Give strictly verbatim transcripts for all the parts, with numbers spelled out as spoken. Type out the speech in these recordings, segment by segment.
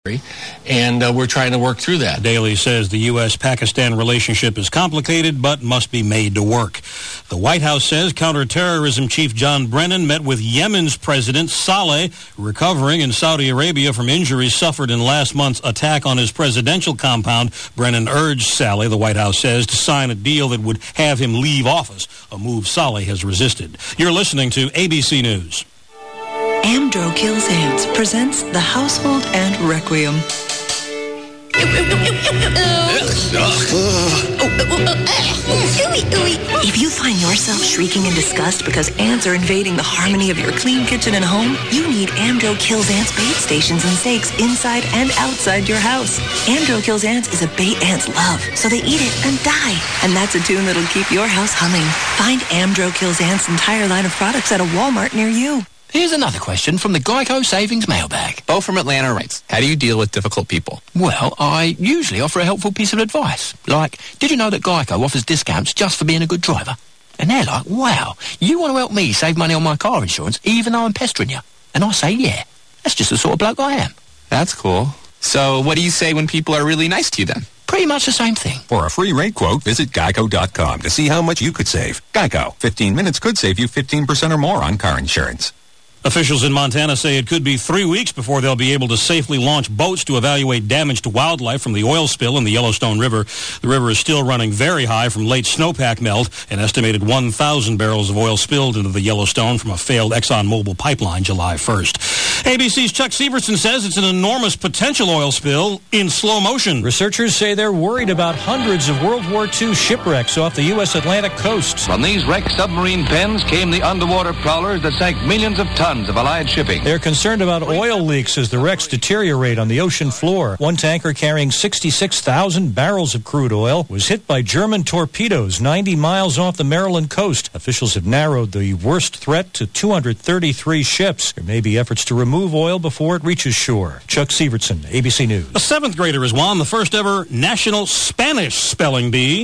And uh, we're trying to work through that. Daly says the U S Pakistan relationship is complicated but must be made to work. The White House says counterterrorism chief John Brennan met with Yemen's President Saleh, recovering in Saudi Arabia from injuries suffered in last month's attack on his presidential compound. Brennan urged Saleh, the White House says, to sign a deal that would have him leave office, a move Saleh has resisted. You're listening to A B C News. Amdro Kills Ants presents The Household Ant Requiem. If you find yourself shrieking in disgust because ants are invading the harmony of your clean kitchen and home, you need Amdro Kills Ants bait stations and stakes inside and outside your house. Amdro Kills Ants is a bait ants love, so they eat it and die. And that's a tune that'll keep your house humming. Find Amdro Kills Ants' entire line of products at a Walmart near you. Here's another question from the Geico Savings Mailbag. Bo from Atlanta writes, how do you deal with difficult people? Well, I usually offer a helpful piece of advice. Like, did you know that Geico offers discounts just for being a good driver? And they're like, wow, you want to help me save money on my car insurance even though I'm pestering you? And I say, yeah, that's just the sort of bloke I am. That's cool. So what do you say when people are really nice to you then? Pretty much the same thing. For a free rate quote, visit geico dot com to see how much you could save. Geico. fifteen minutes could save you fifteen percent or more on car insurance. Officials in Montana say it could be three weeks before they'll be able to safely launch boats to evaluate damage to wildlife from the oil spill in the Yellowstone River. The river is still running very high from late snowpack melt. An estimated one thousand barrels of oil spilled into the Yellowstone from a failed ExxonMobil pipeline July first. A B C's Chuck Severson says it's an enormous potential oil spill in slow motion. Researchers say they're worried about hundreds of World War Two shipwrecks off the U S Atlantic coast. From these wrecked submarine pens came the underwater prowlers that sank millions of tons of Allied shipping. They're concerned about oil leaks as the wrecks deteriorate on the ocean floor. One tanker carrying sixty-six thousand barrels of crude oil was hit by German torpedoes ninety miles off the Maryland coast. Officials have narrowed the worst threat to two hundred thirty-three ships. There may be efforts to remove oil before it reaches shore. Chuck Severson, A B C News. A seventh grader has won the first ever National Spanish Spelling Bee.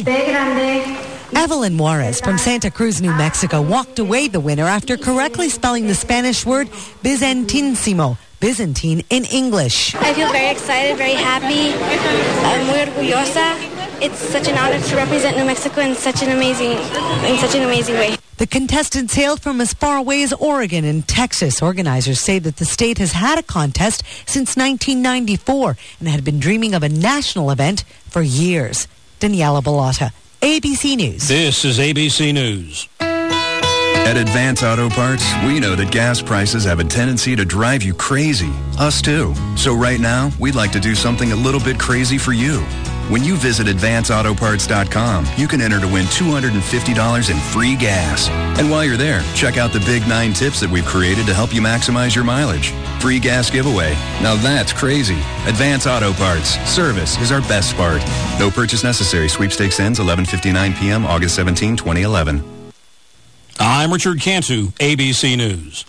Evelyn Juarez from Santa Cruz, New Mexico, walked away the winner after correctly spelling the Spanish word Bizantinsimo, Byzantine in English. I feel very excited, very happy, uh, muy orgullosa. It's such an honor to represent New Mexico in such an amazing, in such an amazing way. The contestants hailed from as far away as Oregon and Texas. Organizers say that the state has had a contest since nineteen ninety-four and had been dreaming of a national event for years. Daniela Bellotta, A B C News. This is A B C News. At Advance Auto Parts, we know that gas prices have a tendency to drive you crazy. Us too. So right now, we'd like to do something a little bit crazy for you. When you visit advance auto parts dot com, you can enter to win two hundred fifty dollars in free gas. And while you're there, check out the Big Nine tips that we've created to help you maximize your mileage. Free gas giveaway. Now that's crazy. Advance Auto Parts. Service is our best part. No purchase necessary. Sweepstakes ends eleven fifty-nine p.m. August seventeenth, twenty eleven. I'm Richard Cantu, A B C News.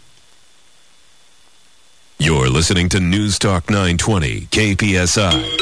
You're listening to News Talk nine twenty, K P S I.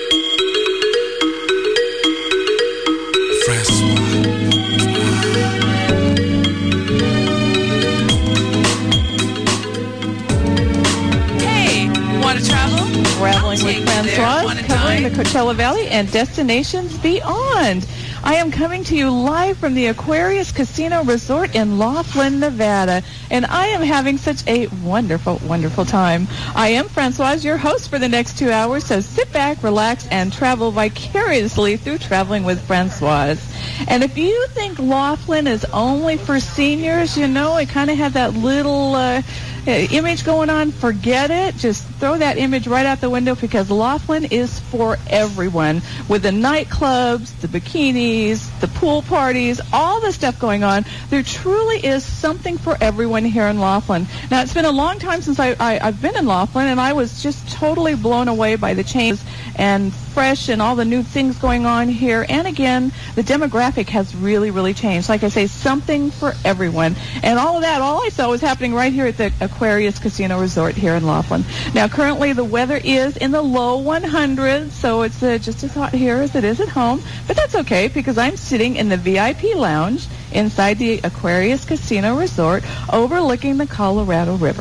Hey, want to travel? Traveling with Francoise, covering the Coachella Valley and destinations beyond. I am coming to you live from the Aquarius Casino Resort in Laughlin, Nevada, and I am having such a wonderful, wonderful time. I am Francoise, your host for the next two hours, so sit back, relax, and travel vicariously through Traveling with Francoise. And if you think Laughlin is only for seniors, you know, it kind of had that little uh, image going on, forget it. Just throw that image right out the window because Laughlin is for everyone. With the nightclubs, the bikinis, the pool parties, all the stuff going on, there truly is something for everyone here in Laughlin. Now, it's been a long time since I, I, I've been in Laughlin, and I was just totally blown away by the changes and fresh and all the new things going on here. And again, the demographic has really, really changed. Like I say, something for everyone. And all of that, all I saw was happening right here at the Aquarius Casino Resort here in Laughlin. Now, currently the weather is in the low one hundreds, so it's uh, just as hot here as it is at home. But that's okay because I'm sitting in the V I P lounge inside the Aquarius Casino Resort overlooking the Colorado River.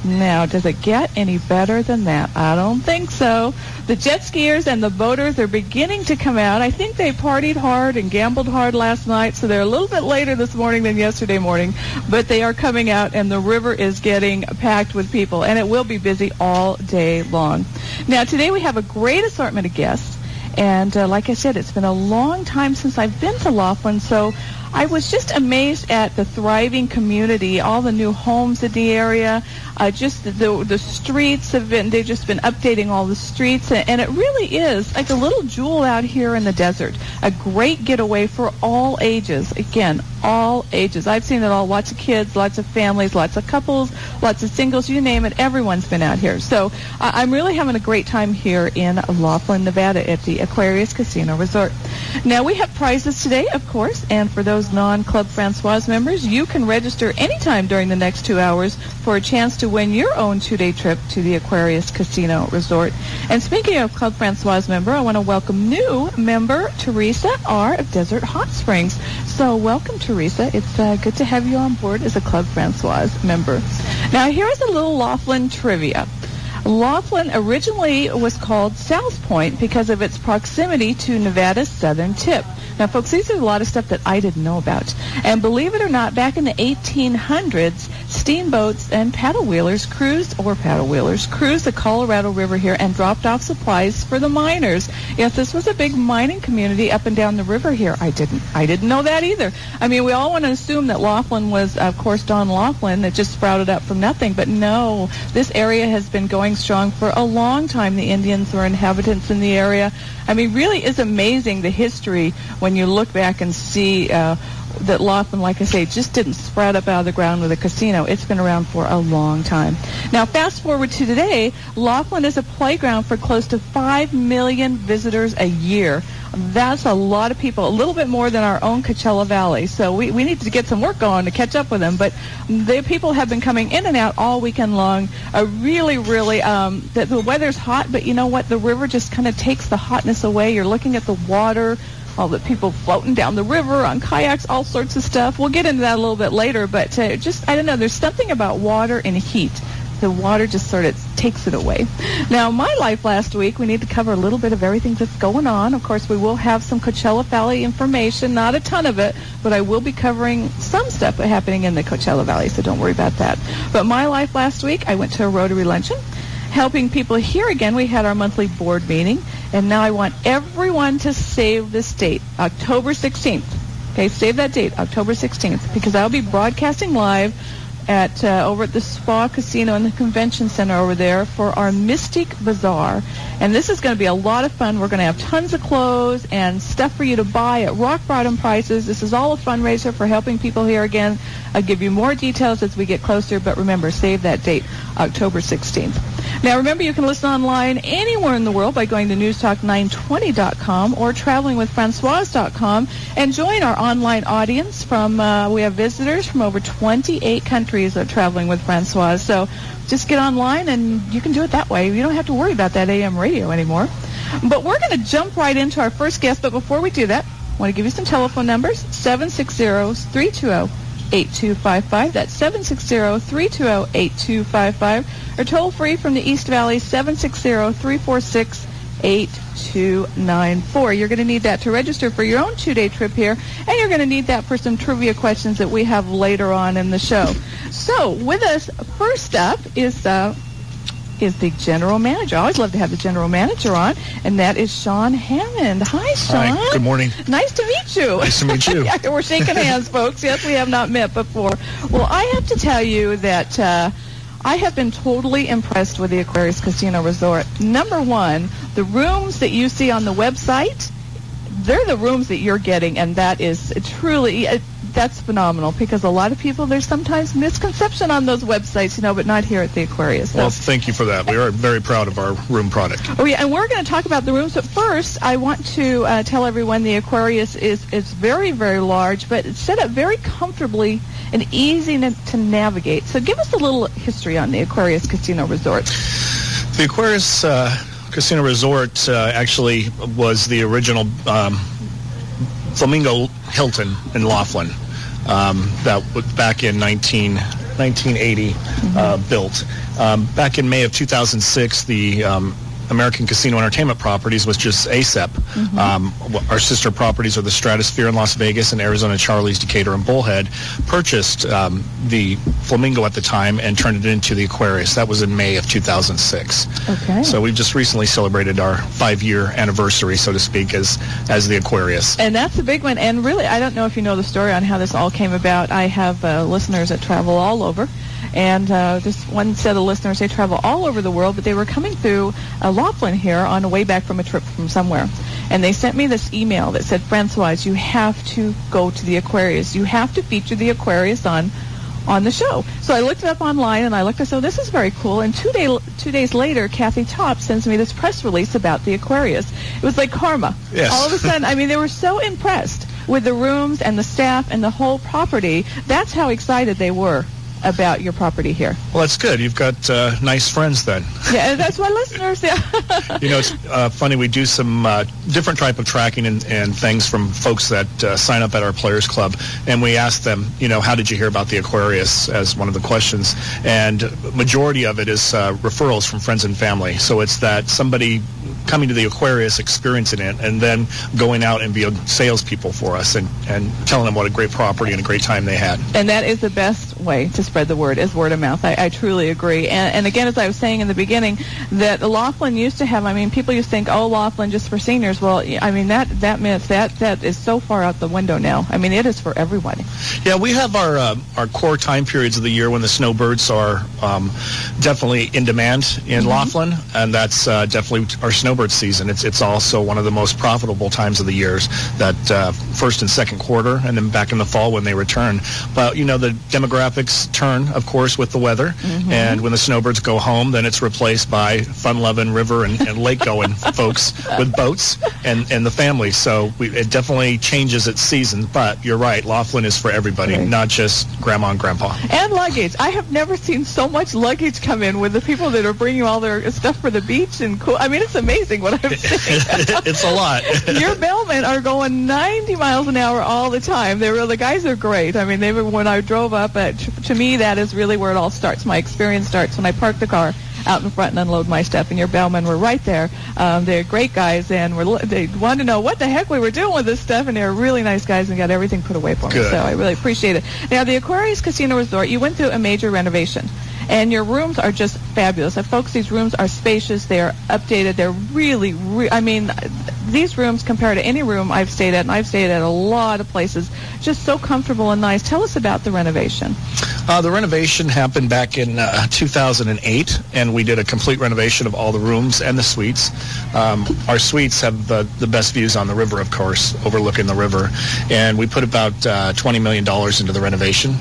Now, does it get any better than that? I don't think so. The jet skiers and the boaters are beginning to come out. I think they partied hard and gambled hard last night, so they're a little bit later this morning than yesterday morning, but they are coming out, and the river is getting packed with people, and it will be busy all day long. Now, today we have a great assortment of guests, and uh, like I said, it's been a long time since I've been to Laughlin, so I was just amazed at the thriving community, all the new homes in the area, uh, just the the streets have been, they've just been updating all the streets, and, and it really is like a little jewel out here in the desert. A great getaway for all ages. Again, all ages. I've seen it all. Lots of kids, lots of families, lots of couples, lots of singles, you name it. Everyone's been out here. So uh, I'm really having a great time here in Laughlin, Nevada at the Aquarius Casino Resort. Now, we have prizes today, of course, and for those non-Club Francoise members, you can register anytime during the next two hours for a chance to win your own two-day trip to the Aquarius Casino Resort. And speaking of Club Francoise member, I want to welcome new member Teresa R. of Desert Hot Springs. So welcome, Teresa. It's uh, good to have you on board as a Club Francoise member. Now, here's a little Laughlin trivia. Laughlin originally was called South Point because of its proximity to Nevada's southern tip. Now, folks, these are a lot of stuff that I didn't know about. And believe it or not, back in the eighteen hundreds, steamboats and paddle wheelers cruised, or paddle wheelers, cruised the Colorado River here and dropped off supplies for the miners. Yes, this was a big mining community up and down the river here. I didn't, I didn't know that either. I mean, we all want to assume that Laughlin was, of course, Don Laughlin, that just sprouted up from nothing. But no, this area has been going strong for a long time. The Indians were inhabitants in the area. I mean, really is amazing the history when you look back and see uh, that Laughlin, like I say, just didn't sprout up out of the ground with a casino. It's been around for a long time. Now, fast forward to today, Laughlin is a playground for close to five million visitors a year. That's a lot of people, a little bit more than our own Coachella Valley. So we, we need to get some work going to catch up with them. But the people have been coming in and out all weekend long. A really, really, um, the, the weather's hot, but you know what? The river just kind of takes the hotness away. You're looking at the water, all the people floating down the river on kayaks, all sorts of stuff. We'll get into that a little bit later, but uh, just, I don't know, there's something about water and heat. The water just sort of takes it away. Now, my life last week, we need to cover a little bit of everything that's going on. Of course, we will have some Coachella Valley information, not a ton of it, but I will be covering some stuff happening in the Coachella Valley, so don't worry about that. But my life last week, I went to a Rotary luncheon, helping people here again. We had our monthly board meeting, and now I want everyone to save this date, October sixteenth. Okay, save that date, October sixteenth, because I'll be broadcasting live at uh, over at the Spa Casino and the Convention Center over there for our Mystic Bazaar. And this is going to be a lot of fun. We're going to have tons of clothes and stuff for you to buy at rock bottom prices. This is all a fundraiser for helping people here again. I'll give you more details as we get closer, but remember, save that date, October sixteenth. Now, remember, you can listen online anywhere in the world by going to news talk nine twenty dot com or traveling with francoise dot com and join our online audience from, uh, we have visitors from over twenty-eight countries of Traveling with Francoise. So just get online and you can do it that way. You don't have to worry about that A M radio anymore. But we're going to jump right into our first guest. But before we do that, I want to give you some telephone numbers, seven six zero, three two zero, eight two five five. That's seven six zero, three two zero, eight two five five. Or toll free from the East Valley, seven six zero, three four six, eight two nine four. You're going to need that to register for your own two-day trip here, and you're going to need that for some trivia questions that we have later on in the show. So with us first up is uh, is the general manager. I always love to have the general manager on, and that is Sean Hammond. Hi, Sean. Hi, good morning. Nice to meet you. Nice to meet you. Yeah, we're shaking hands, folks. Yes, we have not met before. Well, I have to tell you that uh, I have been totally impressed with the Aquarius Casino Resort. Number one, the rooms that you see on the website, they're the rooms that you're getting, and that is truly, uh, that's phenomenal, because a lot of people, there's sometimes misconception on those websites, you know, but not here at the Aquarius. So. Well, thank you for that. We are very proud of our room product. Oh, yeah, and we're going to talk about the rooms, but first, I want to uh, tell everyone the Aquarius is, is very, very large, but it's set up very comfortably and easy to, to navigate. So give us a little history on the Aquarius Casino Resort. The Aquarius uh, Casino Resort uh, actually was the original um, Flamingo Hilton in Laughlin. Um, that was back in nineteen nineteen eighty Mm-hmm. uh, built. Um, back in May of two thousand six, the um, American Casino Entertainment Properties was just A S E P. Mm-hmm. Um, our sister properties are the Stratosphere in Las Vegas and Arizona Charlie's, Decatur, and Bullhead. Purchased um, the Flamingo at the time and turned it into the Aquarius. That was in May of two thousand six. Okay. So we've just recently celebrated our five-year anniversary, so to speak, as as the Aquarius. And that's a big one. And really, I don't know if you know the story on how this all came about. I have uh, listeners that travel all over. And uh, this one set of listeners, they travel all over the world, but they were coming through uh, Laughlin here on the way back from a trip from somewhere. And they sent me this email that said, Francoise, you have to go to the Aquarius. You have to feature the Aquarius on on the show. So I looked it up online, and I looked, I said, oh, this is very cool. And two, day, two days later, Kathy Top sends me this press release about the Aquarius. It was like karma. Yes. All of a sudden, I mean, they were so impressed with the rooms and the staff and the whole property. That's how excited they were about your property here. Well, that's good. You've got uh, nice friends then. Yeah, that's my listeners. Yeah. You know, it's uh, funny. We do some uh, different type of tracking and, and things from folks that uh, sign up at our Players Club, and we ask them, you know, how did you hear about the Aquarius as one of the questions, and majority of it is uh, referrals from friends and family. So it's that somebody coming to the Aquarius, experiencing it, and then going out and being salespeople for us and, and telling them what a great property and a great time they had. And that is the best way to spread the word, is word of mouth. I, I truly agree. And, and again, as I was saying in the beginning, that Laughlin used to have, I mean, people used to think, oh, Laughlin just for seniors. Well, I mean, that that myth, that, that is so far out the window now. I mean, it is for everyone. Yeah, we have our uh, our core time periods of the year when the snowbirds are um, definitely in demand in mm-hmm. Laughlin, and that's uh, definitely our snowbird season. It's it's also one of the most profitable times of the years, that uh, first and second quarter, and then back in the fall when they return. But, you know, the demographics turn, of course, with the weather, mm-hmm. and when the snowbirds go home, then it's replaced by fun-loving river and, and lake-going folks with boats and, and the family. So we, it definitely changes its season, but you're right, Laughlin is for everybody, right. Not just grandma and grandpa. And luggage. I have never seen so much luggage come in with the people that are bringing all their stuff for the beach. And cool. I mean, it's amazing what I'm seeing. It's a lot. Your bellmen are going ninety miles an hour all the time. They were, the guys are great. I mean, they were, when I drove up, at, to me, that is really where it all starts. My experience starts when I park the car out in front and unload my stuff, and your bellmen were right there. Um, they're great guys, and were, they wanted to know what the heck we were doing with this stuff, and they're really nice guys and got everything put away for me. Good. So I really appreciate it. Now, the Aquarius Casino Resort, you went through a major renovation, and your rooms are just fabulous. And folks, these rooms are spacious. They are updated. They're really, re- I mean, these rooms compared to any room I've stayed at, and I've stayed at a lot of places, just so comfortable and nice. Tell us about the renovation. Uh, the renovation happened back in uh, two thousand eight, and we did a complete renovation of all the rooms and the suites. Um, our suites have the, the best views on the river, of course, overlooking the river. And we put about uh, twenty million dollars into the renovation.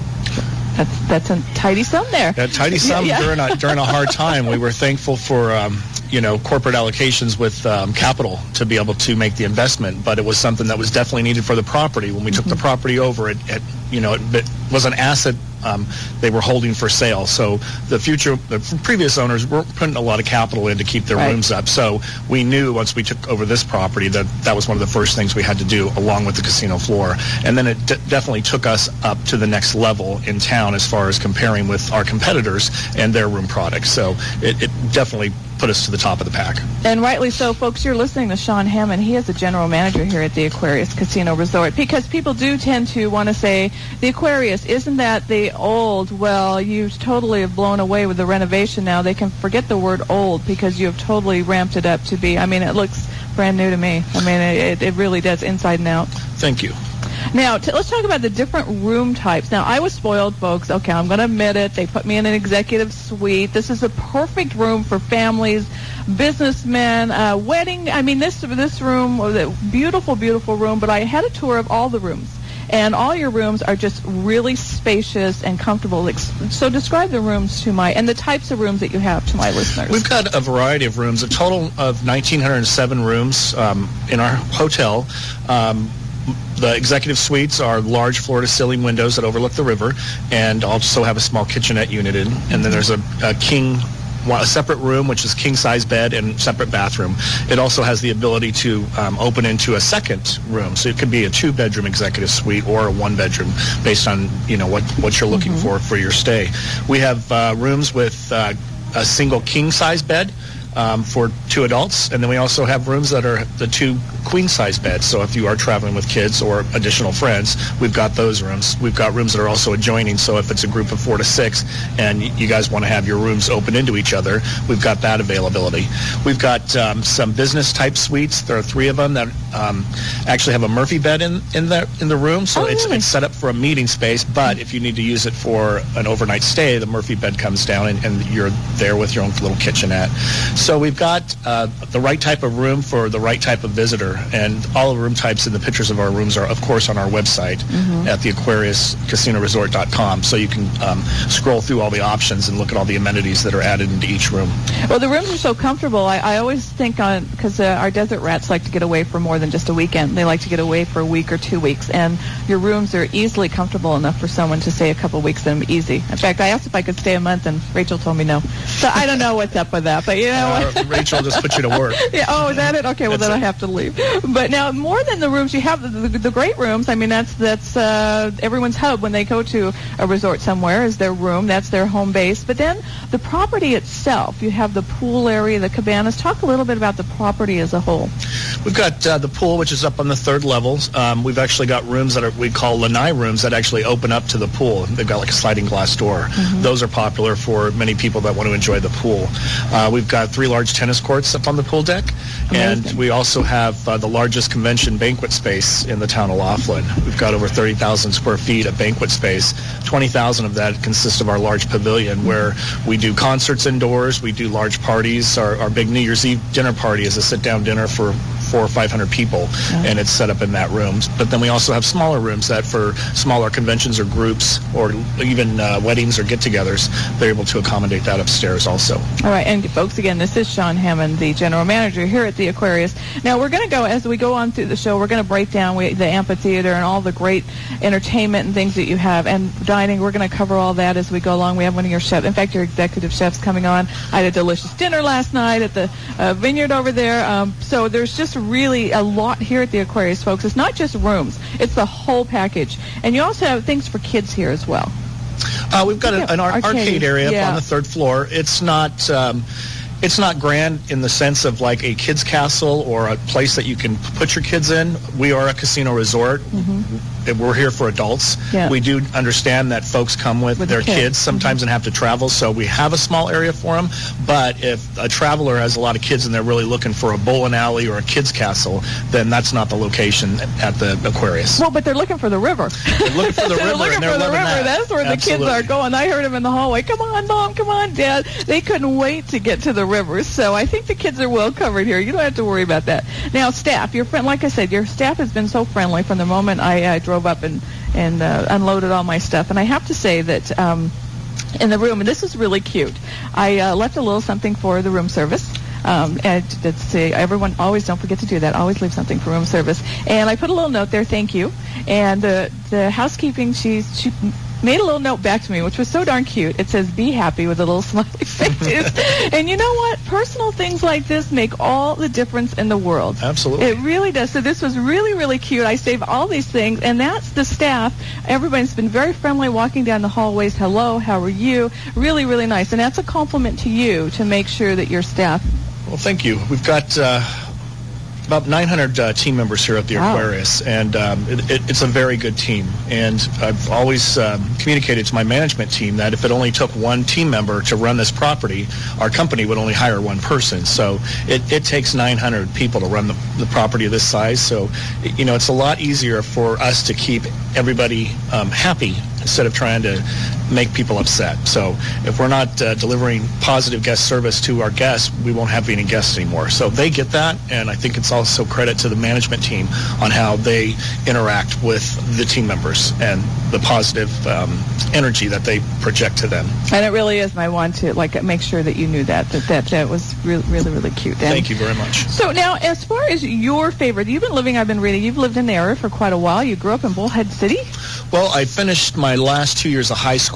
That's that's a tidy sum there. A tidy sum yeah, yeah. during a during a hard time. We were thankful for um, you know corporate allocations with um, capital to be able to make the investment, but it was something that was definitely needed for the property. When we mm-hmm. took the property over, it, it you know it, it was an asset um, they were holding for sale. So the future, the previous owners were putting a lot of capital in to keep their right. rooms up. So we knew once we took over this property that that was one of the first things we had to do, along with the casino floor. And then it d- definitely took us up to the next level in town as far as comparing with our competitors and their room products. So it, it definitely put us to the top of the pack. And rightly so, folks. You're listening to Sean Hammond. He is the general manager here at the Aquarius Casino Resort, because people do tend to want to say, the Aquarius, isn't that the old? Well, you totally have blown away with the renovation now. They can forget the word old, because you have totally ramped it up to be, I mean, it looks brand new to me. I mean, it, it really does, inside and out. Thank you. Now, t- let's talk about the different room types. Now, I was spoiled, folks. Okay, I'm going to admit it. They put me in an executive suite. This is a perfect room for families, businessmen, uh, wedding. I mean, this this room was a beautiful, beautiful room, but I had a tour of all the rooms. And all your rooms are just really spacious and comfortable. So describe the rooms to my, and the types of rooms that you have to my listeners. We've got a variety of rooms, a total of one thousand nine hundred seven rooms um, in our hotel. Um, The executive suites are large floor-to-ceiling windows that overlook the river, and also have a small kitchenette unit in. And then there's a, a king one, a separate room, which is king-size bed and separate bathroom. It also has the ability to um, open into a second room. So it could be a two-bedroom executive suite or a one-bedroom based on, you know, what, what you're looking mm-hmm. for for your stay. We have uh, rooms with uh, a single king-size bed um, for two adults, and then we also have rooms that are the two queen-size beds. So if you are traveling with kids or additional friends, we've got those rooms. We've got rooms that are also adjoining, so if it's a group of four to six and you guys want to have your rooms open into each other, we've got that availability. We've got um, some business-type suites. There are three of them that um, actually have a Murphy bed in, in, the, in the room, so oh, it's, really? it's set up for a meeting space, but if you need to use it for an overnight stay, the Murphy bed comes down and, and you're there with your own little kitchenette. So we've got uh, the right type of room for the right type of visitor, and all the room types and the pictures of our rooms are, of course, on our website mm-hmm. at the Aquarius Casino Resort dot com, so you can um, scroll through all the options and look at all the amenities that are added into each room. Well, the rooms are so comfortable. I, I always think on, because uh, our desert rats like to get away for more than just a weekend. They like to get away for a week or two weeks, and your rooms are easily comfortable enough for someone to stay a couple of weeks in them easy. In fact, I asked if I could stay a month, and Rachel told me no. So I don't know what's up with that, but you know uh, what? Rachel just put you to work. Yeah, oh, is that it? Okay, well, That's then it. I have to leave. But now, more than the rooms, you have the, the, the great rooms. I mean, that's that's uh, everyone's hub when they go to a resort somewhere is their room. That's their home base. But then the property itself, you have the pool area, the cabanas. Talk a little bit about the property as a whole. We've got uh, the pool, which is up on the third level. Um, we've actually got rooms that are, we call lanai rooms that actually open up to the pool. They've got like a sliding glass door. Mm-hmm. Those are popular for many people that want to enjoy the pool. Uh, we've got three large tennis courts up on the pool deck. Amazing. And we also have uh, the largest convention banquet space in the town of Laughlin. We've got over thirty thousand square feet of banquet space. twenty thousand of that consists of our large pavilion where we do concerts indoors. We do large parties. Our, our big New Year's Eve dinner party is a sit-down dinner for four or five hundred people, yeah. and it's set up in that room. But then we also have smaller rooms that for smaller conventions or groups or even uh, weddings or get-togethers, they're able to accommodate that upstairs also. All right, and folks, again, this is Sean Hammond, the general manager here at the Aquarius. Now, we're going to go, as we go on through the show, we're going to break down we, the amphitheater and all the great entertainment and things that you have, and dining. We're going to cover all that as we go along. We have one of your chefs, in fact, your executive chefs coming on. I had a delicious dinner last night at the uh, vineyard over there. Um, so there's just really a lot here at the Aquarius, folks. It's not just rooms. It's the whole package. And you also have things for kids here as well. Uh, we've got a, an ar- arcade, arcade area yeah. up on the third floor. It's not... Um, It's not grand in the sense of like a kids' castle or a place that you can put your kids in. We are a casino resort. Mm-hmm. We're here for adults. Yeah. We do understand that folks come with, with their kids, kids sometimes mm-hmm. and have to travel, so we have a small area for them. But if a traveler has a lot of kids and they're really looking for a bowling alley or a kids' castle, then that's not the location at the Aquarius. Well, but they're looking for the river. They're looking for the they're river, looking and they're for the loving river. that. That's where Absolutely. the kids are going. I heard them in the hallway. Come on, Mom. Come on, Dad. They couldn't wait to get to the river. So I think the kids are well covered here. You don't have to worry about that. Now, staff, your friend, like I said, your staff has been so friendly from the moment I uh, drove up and and uh, unloaded all my stuff. And I have to say that um, in the room, and this is really cute, I uh, left a little something for the room service. Um, and let's see, everyone always don't forget to do that. Always leave something for room service. And I put a little note there, thank you. And uh, the housekeeping, she's she made a little note back to me, which was so darn cute. It says, "Be happy," with a little smiley face. And you know what? Personal things like this make all the difference in the world. Absolutely. It really does. So this was really, really cute. I saved all these things, and that's the staff. Everybody's been very friendly walking down the hallways. Hello, how are you? Really, really nice. And that's a compliment to you to make sure that your staff... Well, thank you. We've got... Uh about nine hundred uh, team members here at the wow. Aquarius, and um, it, it, it's a very good team. And I've always um, communicated to my management team that if it only took one team member to run this property, our company would only hire one person. So it, it takes nine hundred people to run the, the property of this size. So, you know, it's a lot easier for us to keep everybody um, happy instead of trying to make people upset. So if we're not uh, delivering positive guest service to our guests, we won't have any guests anymore. So they get that, and I think it's also credit to the management team on how they interact with the team members and the positive um, energy that they project to them. And it really is, and I want to like make sure that you knew that, that that, that was really, really, really cute. And thank you very much. So now, as far as your favorite, you've been living, I've been reading, you've lived in the area for quite a while. You grew up in Bullhead City? Well, I finished my last two years of high school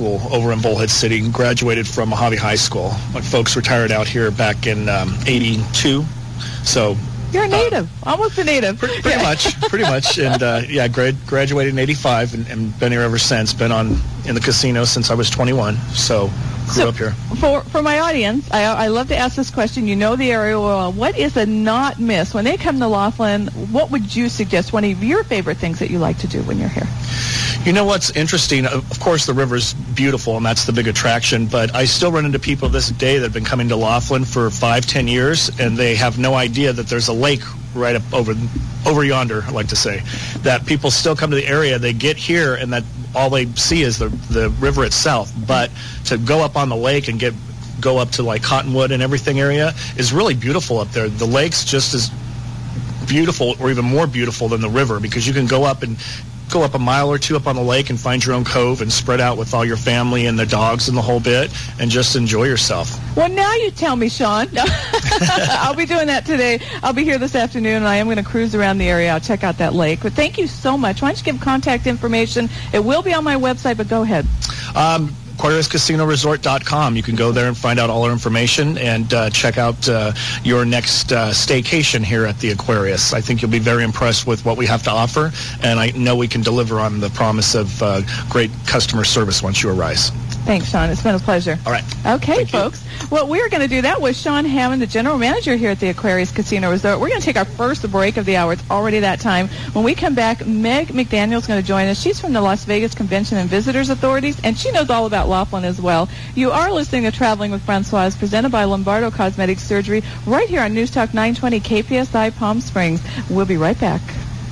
school over in Bullhead City. Graduated from Mojave High School. My folks retired out here back in um, eighty-two. So you're a native, uh, almost a native. Pretty, pretty yeah. much, pretty much. And uh, yeah, grad, graduated in eighty-five and, and been here ever since. Been on in the casino since I was twenty-one. So grew so up here. For for my audience, I, I love to ask this question. You know the area well. What is a not miss when they come to Laughlin? What would you suggest? One of your favorite things that you like to do when you're here? You know what's interesting? Of course, the river's beautiful, and that's the big attraction. But I still run into people this day that have been coming to Laughlin for five, ten years, and they have no idea that there's a lake right up over over yonder, I like to say. That people still come to the area, they get here, and that all they see is the the river itself. But to go up on the lake and get go up to like Cottonwood and everything area is really beautiful up there. The lake's just as beautiful or even more beautiful than the river, because you can go up and go up a mile or two up on the lake and find your own cove and spread out with all your family and the dogs and the whole bit and just enjoy yourself. Well, now you tell me, Sean. I'll be doing that today. I'll be here this afternoon, and I am going to cruise around the area. I'll check out that lake. But thank you so much. Why don't you give contact information? It will be on my website, but go ahead. Um, Aquarius Casino Resort dot com. You can go there and find out all our information and uh, check out uh, your next uh, staycation here at the Aquarius. I think you'll be very impressed with what we have to offer, and I know we can deliver on the promise of uh, great customer service once you arrive. Thanks, Sean. It's been a pleasure. All right. Okay, Thank folks. You. Well, we're going to do that with Sean Hammond, the general manager here at the Aquarius Casino Resort. We're going to take our first break of the hour. It's already that time. When we come back, Meg McDaniel is going to join us. She's from the Las Vegas Convention and Visitors Authorities, and she knows all about Laughlin as well. You are listening to Traveling with Francois, presented by Lombardo Cosmetic Surgery, right here on News Talk nine twenty K P S I Palm Springs. We'll be right back.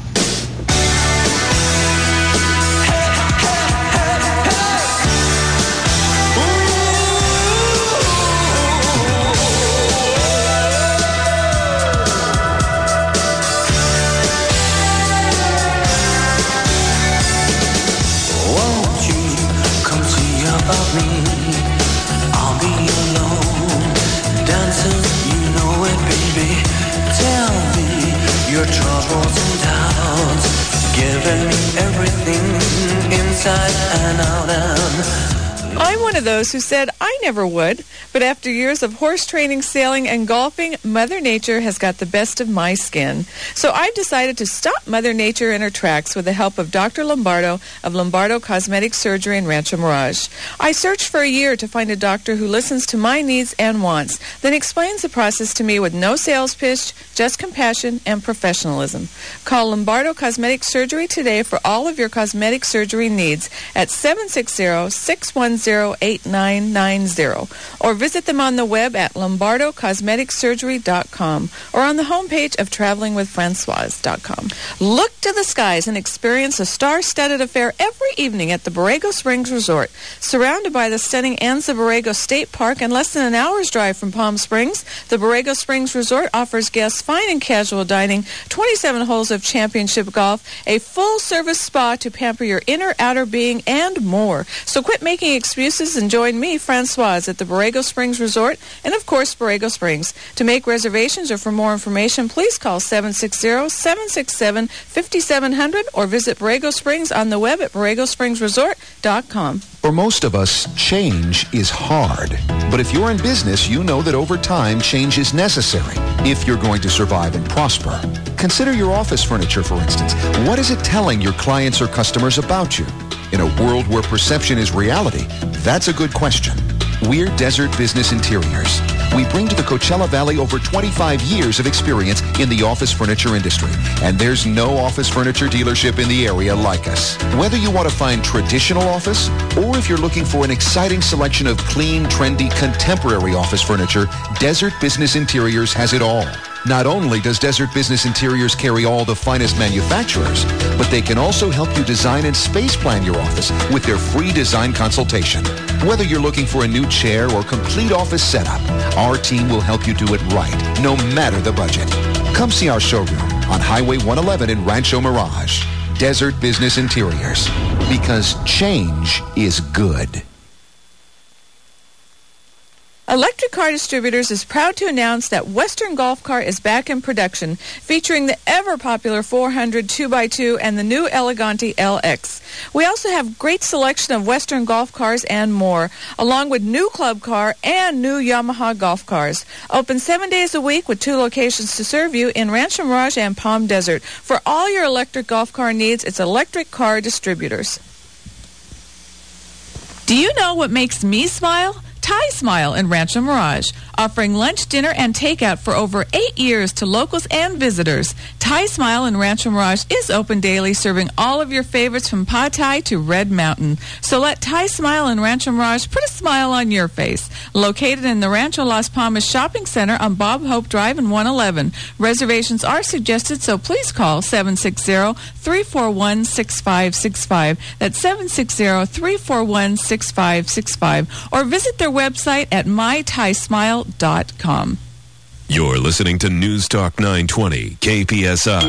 I'm one of those who said I never would, but after years of horse training, sailing, and golfing, Mother Nature has got the best of my skin. So I've decided to stop Mother Nature in her tracks with the help of Doctor Lombardo of Lombardo Cosmetic Surgery in Rancho Mirage. I searched for a year to find a doctor who listens to my needs and wants, then explains the process to me with no sales pitch, just compassion and professionalism. Call Lombardo Cosmetic Surgery today for all of your cosmetic surgery needs at seven six zero, six one zero, eight nine nine zero or visit them on the web at lombardo cosmetic surgery dot com or on the homepage of traveling with francoise dot com. Look to the skies and experience a star-studded affair every evening at the Borrego Springs Resort. Surrounded by the stunning Anza Borrego State Park and less than an hour's drive from Palm Springs, the Borrego Springs Resort offers guests fine and casual dining, twenty-seven holes of championship golf, a full-service spa to pamper your inner, outer being, and more. So quit making excuses and join me, Francoise, at the Borrego Springs Resort and, of course, Borrego Springs. To make reservations or for more information, please call seven six zero, seven six seven, five seven zero zero or visit Borrego Springs on the web at borrego springs resort dot com. For most of us, change is hard. But if you're in business, you know that over time, change is necessary if you're going to survive and prosper. Consider your office furniture, for instance. What is it telling your clients or customers about you? In a world where perception is reality, that's a good question. We're Desert Business Interiors. We bring to the Coachella Valley over twenty-five years of experience in the office furniture industry, and there's no office furniture dealership in the area like us. Whether you want to find traditional office, or if you're looking for an exciting selection of clean, trendy, contemporary office furniture, Desert Business Interiors has it all. Not only does Desert Business Interiors carry all the finest manufacturers, but they can also help you design and space plan your office with their free design consultation. Whether you're looking for a new chair or complete office setup, our team will help you do it right, no matter the budget. Come see our showroom on Highway one eleven in Rancho Mirage. Desert Business Interiors, because change is good. Electric Car Distributors is proud to announce that Western Golf Car is back in production, featuring the ever-popular four hundred two by two and the new Elegante L X. We also have great selection of Western golf cars and more, along with new club car and new Yamaha golf cars. Open seven days a week with two locations to serve you in Rancho Mirage and Palm Desert. For all your electric golf car needs, it's Electric Car Distributors. Do you know what makes me smile? Thai Smile in Rancho Mirage, offering lunch, dinner, and takeout for over eight years to locals and visitors. Thai Smile in Rancho Mirage is open daily, serving all of your favorites from Pad Thai to Red Mountain. So let Thai Smile in Rancho Mirage put a smile on your face. Located in the Rancho Las Palmas Shopping Center on Bob Hope Drive in one eleven. Reservations are suggested, so please call seven six zero, three four one, six five six five. That's seven six zero, three four one, six five six five. Or visit their website at my thai smile dot com. You're listening to News Talk nine twenty K P S I.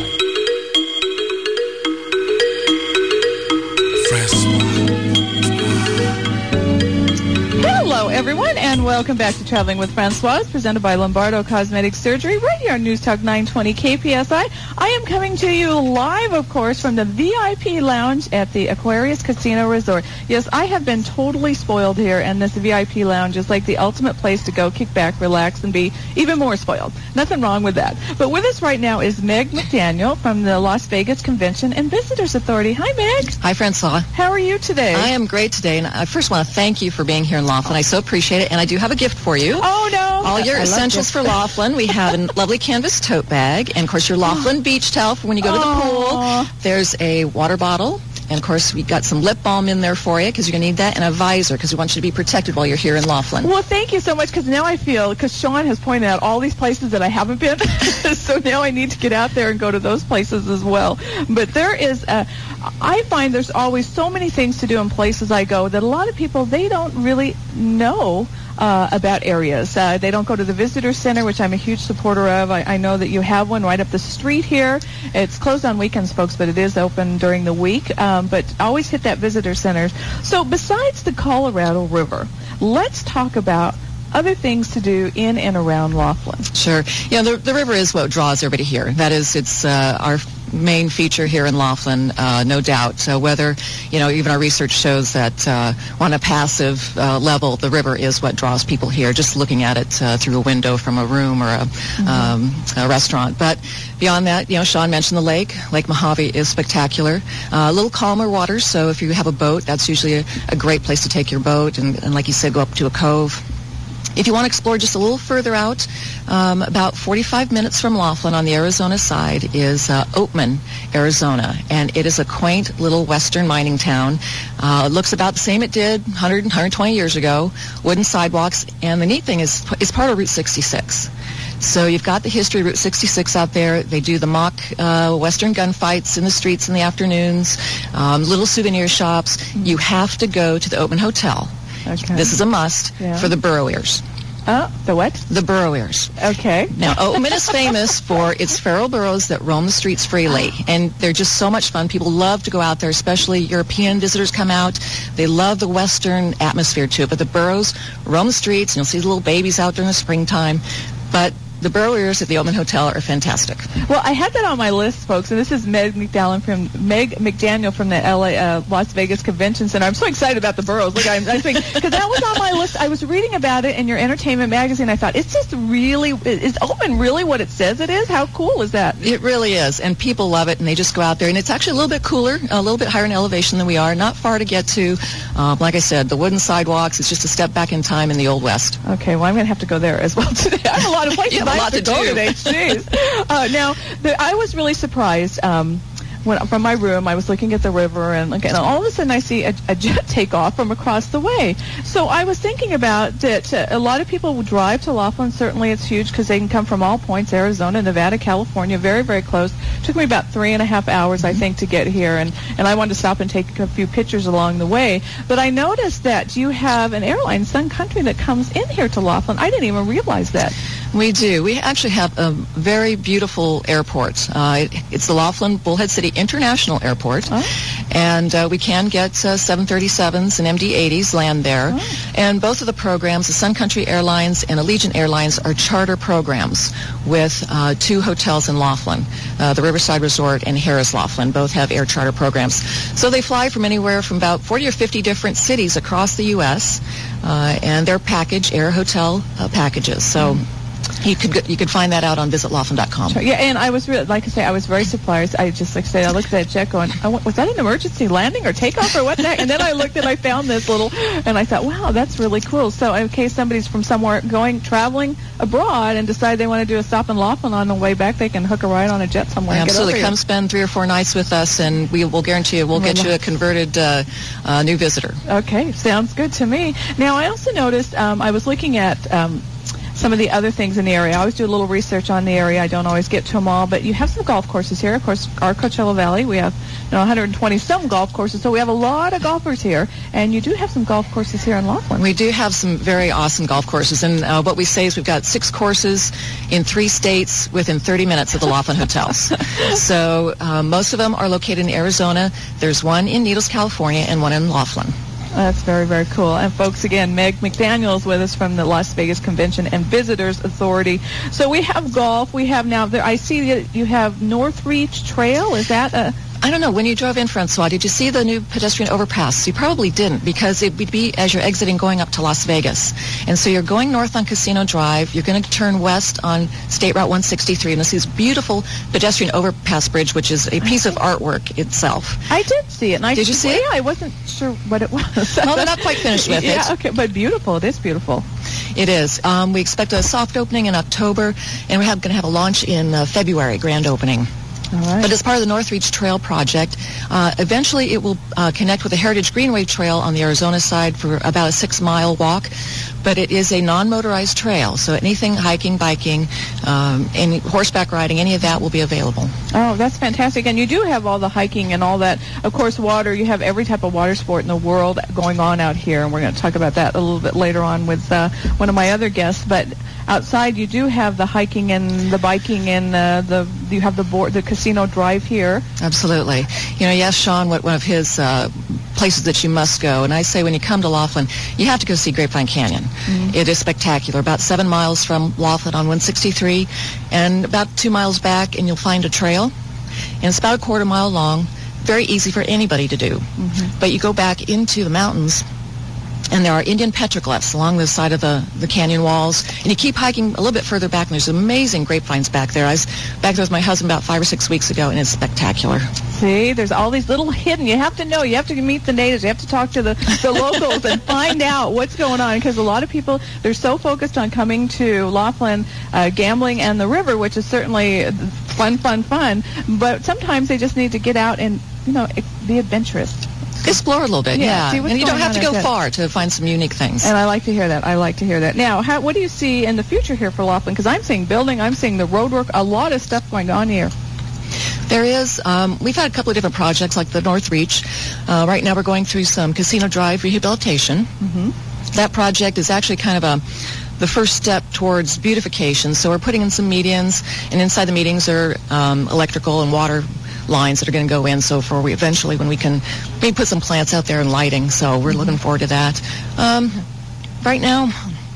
Hello, everyone, and welcome back to Traveling with Francoise, presented by Lombardo Cosmetic Surgery, right here on News Talk nine twenty K P S I. I am coming to you live, of course, from the V I P lounge at the Aquarius Casino Resort. Yes, I have been totally spoiled here, and this V I P lounge is like the ultimate place to go kick back, relax, and be even more spoiled. Nothing wrong with that. But with us right now is Meg McDaniel from the Las Vegas Convention and Visitors Authority. Hi, Meg. Hi, Francois. How are you today? I am great today, and I first want to thank you for being here in Laughlin. I so appreciate it, and I do have a gift for you. Oh, no. All your I essentials for Laughlin. We have a lovely canvas tote bag, and, of course, your Laughlin beach towel for when you go to the pool. There's a water bottle. And, of course, we've got some lip balm in there for you because you're going to need that, and a visor because we want you to be protected while you're here in Laughlin. Well, thank you so much, because now I feel, because Sean has pointed out all these places that I haven't been, so now I need to get out there and go to those places as well. But there is, a, I find there's always so many things to do in places I go that a lot of people, they don't really know Uh, about areas. Uh, they don't go to the visitor center, which I'm a huge supporter of. I, I know that you have one right up the street here. It's closed on weekends, folks, but it is open during the week. Um, but always hit that visitor center. So besides the Colorado River, let's talk about other things to do in and around Laughlin. Sure. Yeah, the, the river is what draws everybody here. That is, it's uh, our main feature here in Laughlin, uh, no doubt. So whether, you know, even our research shows that uh, on a passive uh, level, the river is what draws people here, just looking at it uh, through a window from a room or a, mm-hmm. um, a restaurant. But beyond that, you know, Sean mentioned the lake. Lake Mojave is spectacular. Uh, a little calmer waters, so if you have a boat, that's usually a, a great place to take your boat. And, and like you said, go up to a cove. If you want to explore just a little further out, um, about forty-five minutes from Laughlin on the Arizona side is uh, Oatman, Arizona. And it is a quaint little western mining town. Uh, it looks about the same it did one hundred, one hundred twenty years ago. Wooden sidewalks. And the neat thing is it's part of Route sixty-six. So you've got the history of Route sixty-six out there. They do the mock uh, Western gunfights in the streets in the afternoons, um, little souvenir shops. You have to go to the Oatman Hotel. Okay. This is a must yeah. for the burrowers. Oh, the what? The burrowers. Okay. Now, Oatman is famous for its feral burros that roam the streets freely, and they're just so much fun. People love to go out there, especially European visitors come out. They love the Western atmosphere, too. But the burros roam the streets, and you'll see little babies out during the springtime. But the burrowers at the Oatman Hotel are fantastic. Well, I had that on my list, folks, and this is Meg McDaniel from Meg McDaniel from the L A uh, Las Vegas Convention Center. I'm so excited about the burros. Look, I'm, I'm thinking because that was on my list. I was reading about it in your entertainment magazine. I thought it's just really is Oatman really what it says it is? How cool is that? It really is, and people love it, and they just go out there, and it's actually a little bit cooler, a little bit higher in elevation than we are. Not far to get to. Um, like I said, the wooden sidewalks. It's just a step back in time in the Old West. Okay, well, I'm going to have to go there as well today. I have a lot of places. You have a lot to do. Today. Jeez. Uh, now, the, I was really surprised um, when from my room. I was looking at the river, and, and all of a sudden I see a, a jet take off from across the way. So I was thinking about that. Uh, a lot of people will drive to Laughlin. Certainly, it's huge because they can come from all points: Arizona, Nevada, California. Very, very close. It took me about three and a half hours, mm-hmm. I think, to get here, and and I wanted to stop and take a few pictures along the way. But I noticed that you have an airline, Sun Country, that comes in here to Laughlin. I didn't even realize that. We do. We actually have a very beautiful airport. Uh, it, it's the Laughlin Bullhead City International Airport. Oh. And uh, we can get uh, seven thirty-sevens and M D eighties land there. Oh. And both of the programs, the Sun Country Airlines and Allegiant Airlines, are charter programs with uh, two hotels in Laughlin. Uh, the Riverside Resort and Harrah's Laughlin both have air charter programs. So they fly from anywhere from about forty or fifty different cities across the U S Uh, and they're package, air hotel uh, packages. So mm. you could you could find that out on visit laughlin dot com. Sure. Yeah, and I was really, like I say, I was very surprised. I just, like I said, I looked at that check going, I went, was that an emergency landing or takeoff or what the heck? And then I looked and I found this little, and I thought, wow, that's really cool. So in case somebody's from somewhere going, traveling abroad and decide they want to do a stop in Laughlin on the way back, they can hook a ride on a jet somewhere. And Absolutely. Get over Come here. spend three or four nights with us, and we will guarantee you we'll get you a converted uh, uh, new visitor. Okay, sounds good to me. Now, I also noticed, um, I was looking at um, some of the other things in the area. I always do a little research on the area. I don't always get to them all, but you have some golf courses here. Of course, our Coachella Valley, we have you know, one hundred twenty some golf courses, so we have a lot of golfers here, and you do have some golf courses here in Laughlin. We do have some very awesome golf courses, and uh, what we say is we've got six courses in three states within thirty minutes of the Laughlin hotels. So uh, most of them are located in Arizona. There's one in Needles, California, and one in Laughlin. That's very, very cool. And folks, again, Meg McDaniel is with us from the Las Vegas Convention and Visitors Authority. So we have golf. We have now, there, I see that you have North Reach Trail. Is that a... I don't know. When you drove in, Francois, did you see the new pedestrian overpass? You probably didn't, because it would be as you're exiting going up to Las Vegas. And so you're going north on Casino Drive. You're going to turn west on State Route one sixty-three, and this is beautiful pedestrian overpass bridge, which is a piece of artwork itself. I did see it. And I did you see it? Yeah, I wasn't sure what it was. Well, they're not quite finished with yeah, it. Yeah, okay, but beautiful. It is beautiful. It is. Um, we expect a soft opening in October, and we're going to have a launch in uh, February, grand opening. All right. But as part of the North Reach Trail project, uh, eventually it will uh, connect with the Heritage Greenway Trail on the Arizona side for about a six-mile walk. But it is a non-motorized trail, so anything hiking, biking, um, any horseback riding, any of that will be available. Oh, that's fantastic. And you do have all the hiking and all that. Of course, water, you have every type of water sport in the world going on out here, and we're going to talk about that a little bit later on with uh, one of my other guests. But outside, you do have the hiking and the biking, and uh, the you have the board, the Casino Drive here. Absolutely. You know, you asked Sean what one of his uh, places that you must go, and I say when you come to Laughlin, you have to go see Grapevine Canyon. Mm-hmm. It is spectacular. About seven miles from Laughlin on one sixty-three, and about two miles back, and you'll find a trail, and it's about a quarter mile long. Very easy for anybody to do. Mm-hmm. But you go back into the mountains, and there are Indian petroglyphs along the side of the, the canyon walls. And you keep hiking a little bit further back, and there's amazing grapevines back there. I was back there with my husband about five or six weeks ago, and it's spectacular. See, there's all these little hidden. You have to know. You have to meet the natives. You have to talk to the, the locals and find out what's going on, because a lot of people, they're so focused on coming to Laughlin, uh, gambling and the river, which is certainly fun, fun, fun. But sometimes they just need to get out and, you know, be adventurous. Explore a little bit, yeah. yeah. And you don't have to go far to find some unique things. And I like to hear that. I like to hear that. Now, how, what do you see in the future here for Laughlin? Because I'm seeing building, I'm seeing the road work, a lot of stuff going on here. There is. Um, we've had a couple of different projects like the North Reach. Uh, right now we're going through some Casino Drive rehabilitation. Mm-hmm. That project is actually kind of a the first step towards beautification. So we're putting in some medians, and inside the medians are um, electrical and water lines that are going to go in, so for we eventually when we can maybe put some plants out there and lighting, so we're mm-hmm. looking forward to that. Um, right now,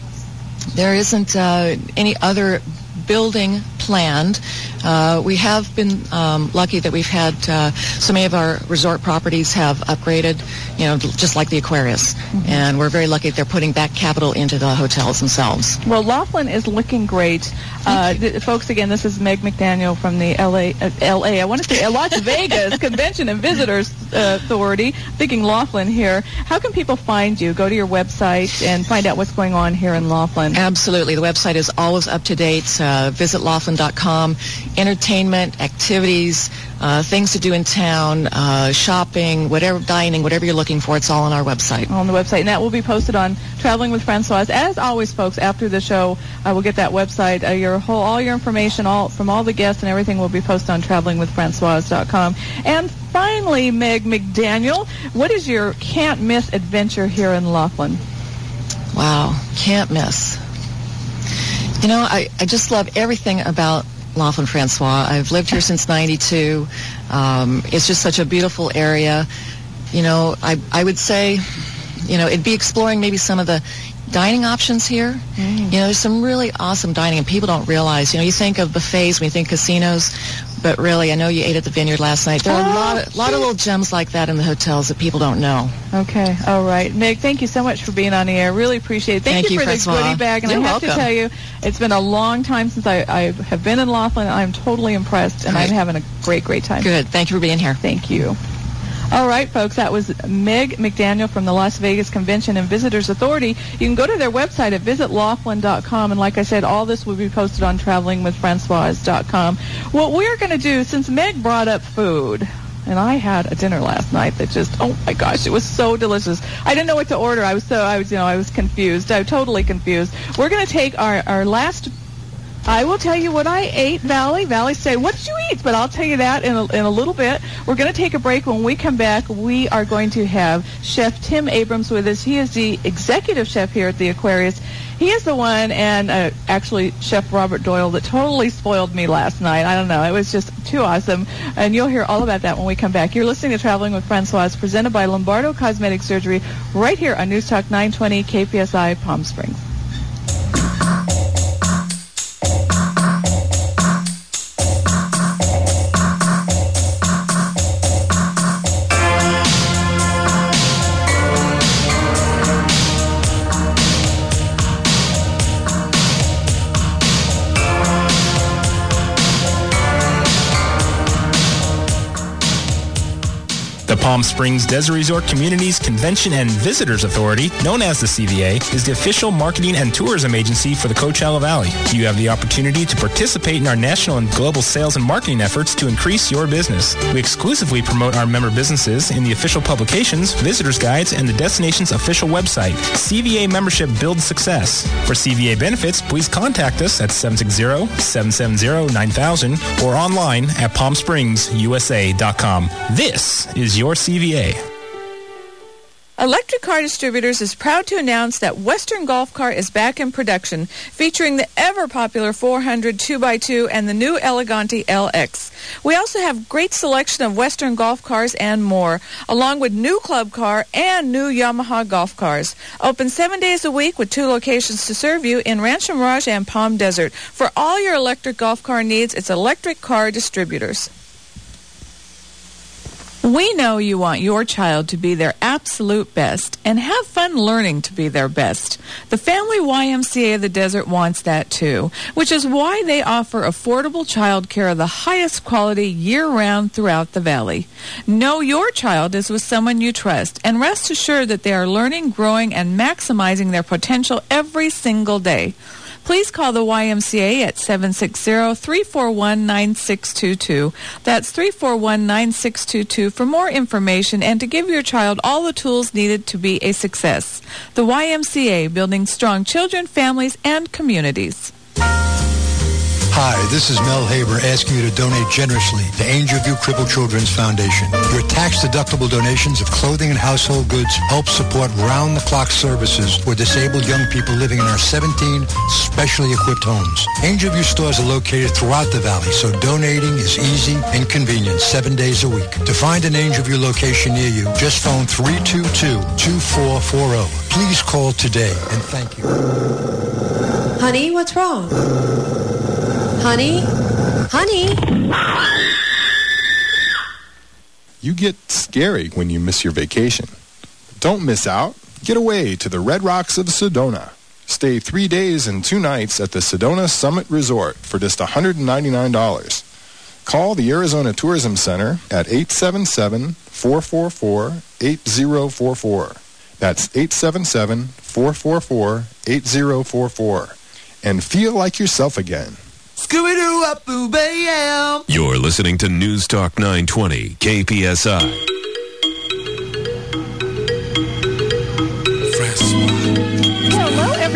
there isn't uh, any other building planned. Uh, we have been um, lucky that we've had uh, so many of our resort properties have upgraded, you know, just like the Aquarius. Mm-hmm. And we're very lucky that they're putting back capital into the hotels themselves. Well, Laughlin is looking great. Uh, th- folks, again, this is Meg McDaniel from the L A, uh, L A I want to say Las Vegas Convention and Visitors uh, Authority. Thinking Laughlin here. How can people find you? Go to your website and find out what's going on here in Laughlin. Absolutely. The website is always up to date. Uh, visit laughlin dot com. Entertainment, activities, uh, things to do in town, uh, shopping, whatever, dining, whatever you're looking for, it's all on our website. On the website. And that will be posted on Traveling with Francois. As always, folks, after the show, uh, we'll get that website. Uh, your whole, all your information all from all the guests and everything will be posted on traveling with francois dot com. And finally, Meg McDaniel, what is your can't-miss adventure here in Laughlin? Wow, can't miss. You know, I, I just love everything about Laughlin, Francois. I've lived here since ninety-two. Um, it's just such a beautiful area. You know, I I would say, you know, it'd be exploring maybe some of the dining options here. Mm. You know, there's some really awesome dining, and people don't realize. You know, you think of buffets when you think casinos, but really, I know you ate at the Vineyard last night. There are oh, a lot of, lot of little gems like that in the hotels that people don't know. Okay, all right. Meg, thank you so much for being on the air. Really appreciate it. Thank, thank you, you for Francois. the goodie bag. And You're I have welcome. to tell you, it's been a long time since I, I have been in Laughlin. I'm totally impressed, and right. I'm having a great, great time. Good. Thank you for being here. Thank you. All right, folks, that was Meg McDaniel from the Las Vegas Convention and Visitors Authority. You can go to their website at visit laughlin dot com, and like I said, all this will be posted on traveling with francois dot com. What we're going to do, since Meg brought up food, and I had a dinner last night that just, oh my gosh, it was so delicious. I didn't know what to order. I was so, I was, you know, I was confused. I was totally confused. We're going to take our, our last... I will tell you what I ate, Valley. Valley said, what did you eat? But I'll tell you that in a, in a little bit. We're going to take a break. When we come back, we are going to have Chef Tim Abrams with us. He is the executive chef here at the Aquarius. He is the one, and uh, actually Chef Robert Doyle, that totally spoiled me last night. I don't know. It was just too awesome. And you'll hear all about that when we come back. You're listening to Traveling with Francois, presented by Lombardo Cosmetic Surgery, right here on News Talk nine twenty K P S I Palm Springs. The Palm Springs Desert Resort Communities Convention and Visitors Authority, known as the C V A, is the official marketing and tourism agency for the Coachella Valley. You have the opportunity to participate in our national and global sales and marketing efforts to increase your business. We exclusively promote our member businesses in the official publications, visitors guides, and the destination's official website. C V A membership builds success. For C V A benefits, please contact us at seven six zero, seven seven zero, nine thousand or online at palm springs u s a dot com. This is your C V A. Electric Car Distributors is proud to announce that Western Golf Car is back in production, featuring the ever-popular four hundred two by two and the new Elegante L X. We also have great selection of Western golf cars and more, along with new club car and new Yamaha golf cars. Open seven days a week with two locations to serve you in Rancho Mirage and Palm Desert. For all your electric golf car needs, it's Electric Car Distributors. We know you want your child to be their absolute best and have fun learning to be their best. The Family Y M C A of the Desert wants that too, which is why they offer affordable child care of the highest quality year-round throughout the valley. Know your child is with someone you trust, and rest assured that they are learning, growing, and maximizing their potential every single day. Please call the Y M C A at seven six zero, three four one, nine six two two. That's three four one, nine six two two for more information and to give your child all the tools needed to be a success. The Y M C A, building strong children, families, and communities. Hi, this is Mel Haber asking you to donate generously to Angel View Crippled Children's Foundation. Your tax-deductible donations of clothing and household goods help support round-the-clock services for disabled young people living in our seventeen specially equipped homes. Angel View stores are located throughout the valley, so donating is easy and convenient seven days a week. To find an Angel View location near you, just phone three two two, two four four zero. Please call today, and thank you. Honey, what's wrong? Honey? Honey? You get scary when you miss your vacation. Don't miss out. Get away to the Red Rocks of Sedona. Stay three days and two nights at the Sedona Summit Resort for just one hundred ninety-nine dollars. Call the Arizona Tourism Center at eight seven seven, four four four, eight zero four four. That's eight seven seven, four four four, eight zero four four. And feel like yourself again. Scooby-Doo-up-boo-bam. You're listening to News Talk nine twenty K P S I. Hello, everyone, and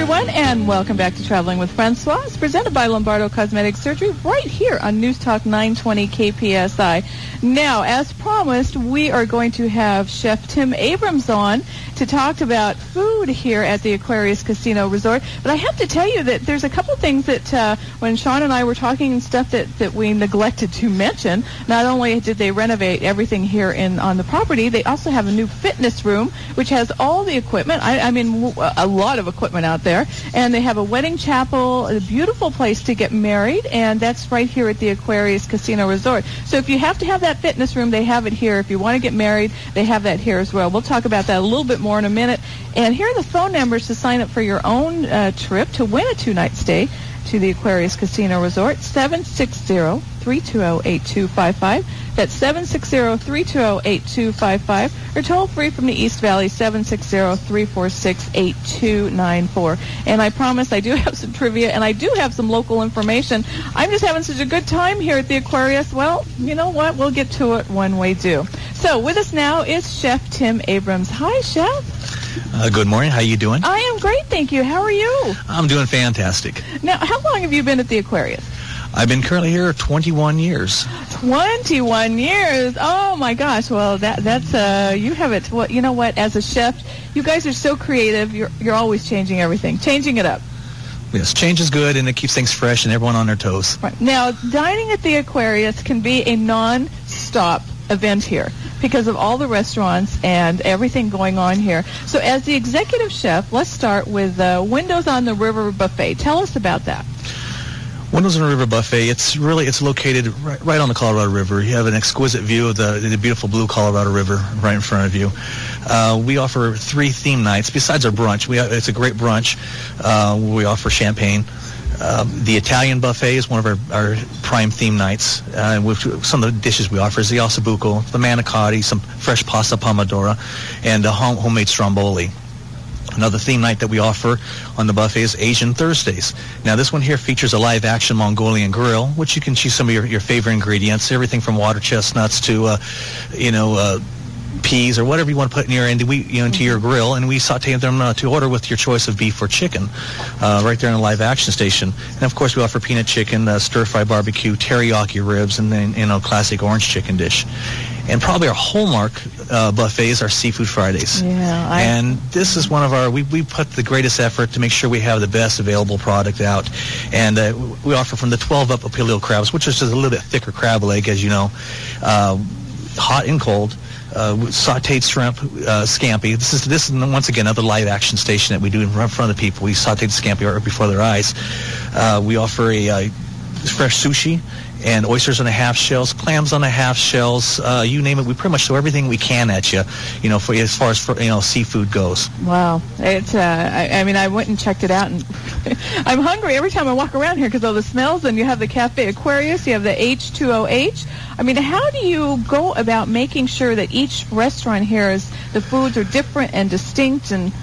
And welcome back to Traveling with Francois. It's presented by Lombardo Cosmetic Surgery right here on News Talk nine twenty K P S I. Now, as promised, we are going to have Chef Tim Abrams on to talk about food here at the Aquarius Casino Resort. But I have to tell you that there's a couple things that uh, when Sean and I were talking and stuff that, that we neglected to mention. Not only did they renovate everything here in on the property, they also have a new fitness room, which has all the equipment. I, I mean, a lot of equipment out there. And they have a wedding chapel, a beautiful place to get married, and that's right here at the Aquarius Casino Resort. So if you have to have that fitness room, they have it here. If you want to get married, they have that here as well. We'll talk about that a little bit more in a minute. And here are the phone numbers to sign up for your own uh, trip to win a two-night stay to the Aquarius Casino Resort. seven six zero, three two zero, eight two five five. That's seven six zero, three two zero, eight two five five. Or toll free from the East Valley, seven six zero, three four six, eight two nine four. And I promise I do have some trivia, and I do have some local information. I'm just having such a good time here at the Aquarius. Well, you know what? We'll get to it when we do. So with us now is Chef Tim Abrams. Hi, Chef. Uh, good morning. How you doing? I am great, thank you. How are you? I'm doing fantastic. Now, how long have you been at the Aquarius? I've been currently here twenty-one years. twenty-one years. Oh my gosh. Well, that that's uh you have it. Well, you know what? As a chef, you guys are so creative. You're you're always changing everything, changing it up. Yes, change is good, and it keeps things fresh and everyone on their toes. Right. Now, dining at the Aquarius can be a non-stop event here because of all the restaurants and everything going on here. So as the executive chef, let's start with uh, Windows on the River Buffet. Tell us about that. Windows on the River Buffet, it's really, it's located right, right on the Colorado River. You have an exquisite view of the, the beautiful blue Colorado River right in front of you. Uh, we offer three theme nights besides our brunch. We It's a great brunch. Uh, we offer champagne. Uh, the Italian buffet is one of our, our prime theme nights. Uh, with some of the dishes we offer is the ossobuco, the manicotti, some fresh pasta pomodoro, and a home, homemade stromboli. Another theme night that we offer on the buffet is Asian Thursdays. Now, this one here features a live-action Mongolian grill, which you can choose some of your, your favorite ingredients, everything from water chestnuts to, uh, you know, uh, peas or whatever you want to put in your into, we, you know, into your grill, and we saute them uh, to order with your choice of beef or chicken uh, right there in the live-action station. And, of course, we offer peanut chicken, uh, stir-fry barbecue, teriyaki ribs, and then, you know, classic orange chicken dish. And probably our hallmark uh, buffet is our Seafood Fridays. Yeah, I... And this is one of our, we, we put the greatest effort to make sure we have the best available product out. And uh, we offer from the twelve up paleo crabs, which is just a little bit thicker crab leg, as you know, uh, hot and cold. Uh, sauteed shrimp, uh, scampi. This is this is once again another live action station that we do in front of the people. We sauteed scampi right before their eyes. Uh, we offer a uh, fresh sushi and oysters on the half shells, clams on the half shells. Uh, you name it. We pretty much throw everything we can at you. You know, for as far as for, you know seafood goes. Wow, it's. Uh, I, I mean, I went and checked it out, and I'm hungry every time I walk around here because of the smells. And you have the Cafe Aquarius, you have the H two O H. I mean, how do you go about making sure that each restaurant here is the foods are different and distinct and?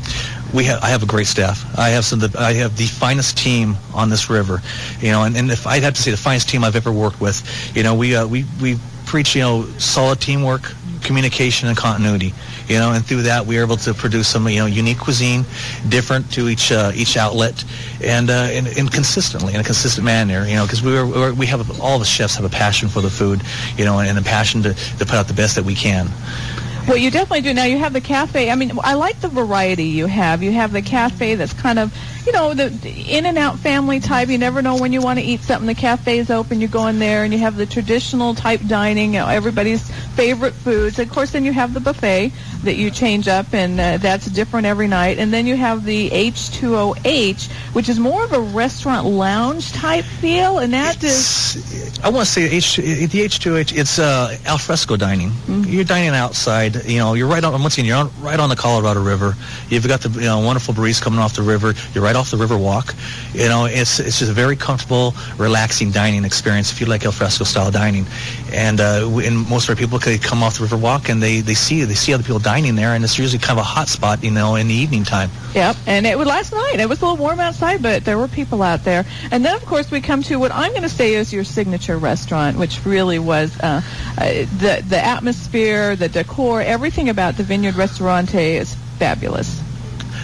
We have, I have a great staff. I have some. Of the, I have the finest team on this river, you know. And, and if I'd have to say the finest team I've ever worked with, you know, we uh, we we preach, you know, solid teamwork, communication, and continuity, you know. And through that, we are able to produce some, you know, unique cuisine, different to each uh, each outlet, and, uh, and and consistently in a consistent manner, you know, because we were we have a, all the chefs have a passion for the food, you know, and, and a passion to to put out the best that we can. Well, you definitely do. Now, you have the cafe. I mean, I like the variety you have. You have the cafe that's kind of, you know, the in-and-out family type. You never know when you want to eat something. The cafe is open. You go in there, and you have the traditional type dining, you know, everybody's favorite foods. Of course, then you have the buffet that you change up, and uh, that's different every night. And then you have the H two O H, which is more of a restaurant lounge type feel, and that it's, is... I want to say H, the H two O H, it's uh, al fresco dining. Mm-hmm. You're dining outside. You know, you're right on, once again, you're on, right on the Colorado River. You've got the, you know, wonderful breeze coming off the river. You're right off the river walk. You know, it's it's just a very comfortable, relaxing dining experience if you like al fresco style dining. And uh, and most of our people could come off the river walk and they, they see they see other people dining there, and it's usually kind of a hot spot, you know, in the evening time. Yep, and it was last night. It was a little warm outside, but there were people out there. And then, of course, we come to what I'm going to say is your signature restaurant, which really was uh, uh, the the atmosphere, the decor, everything about the Vineyard Restaurante is fabulous.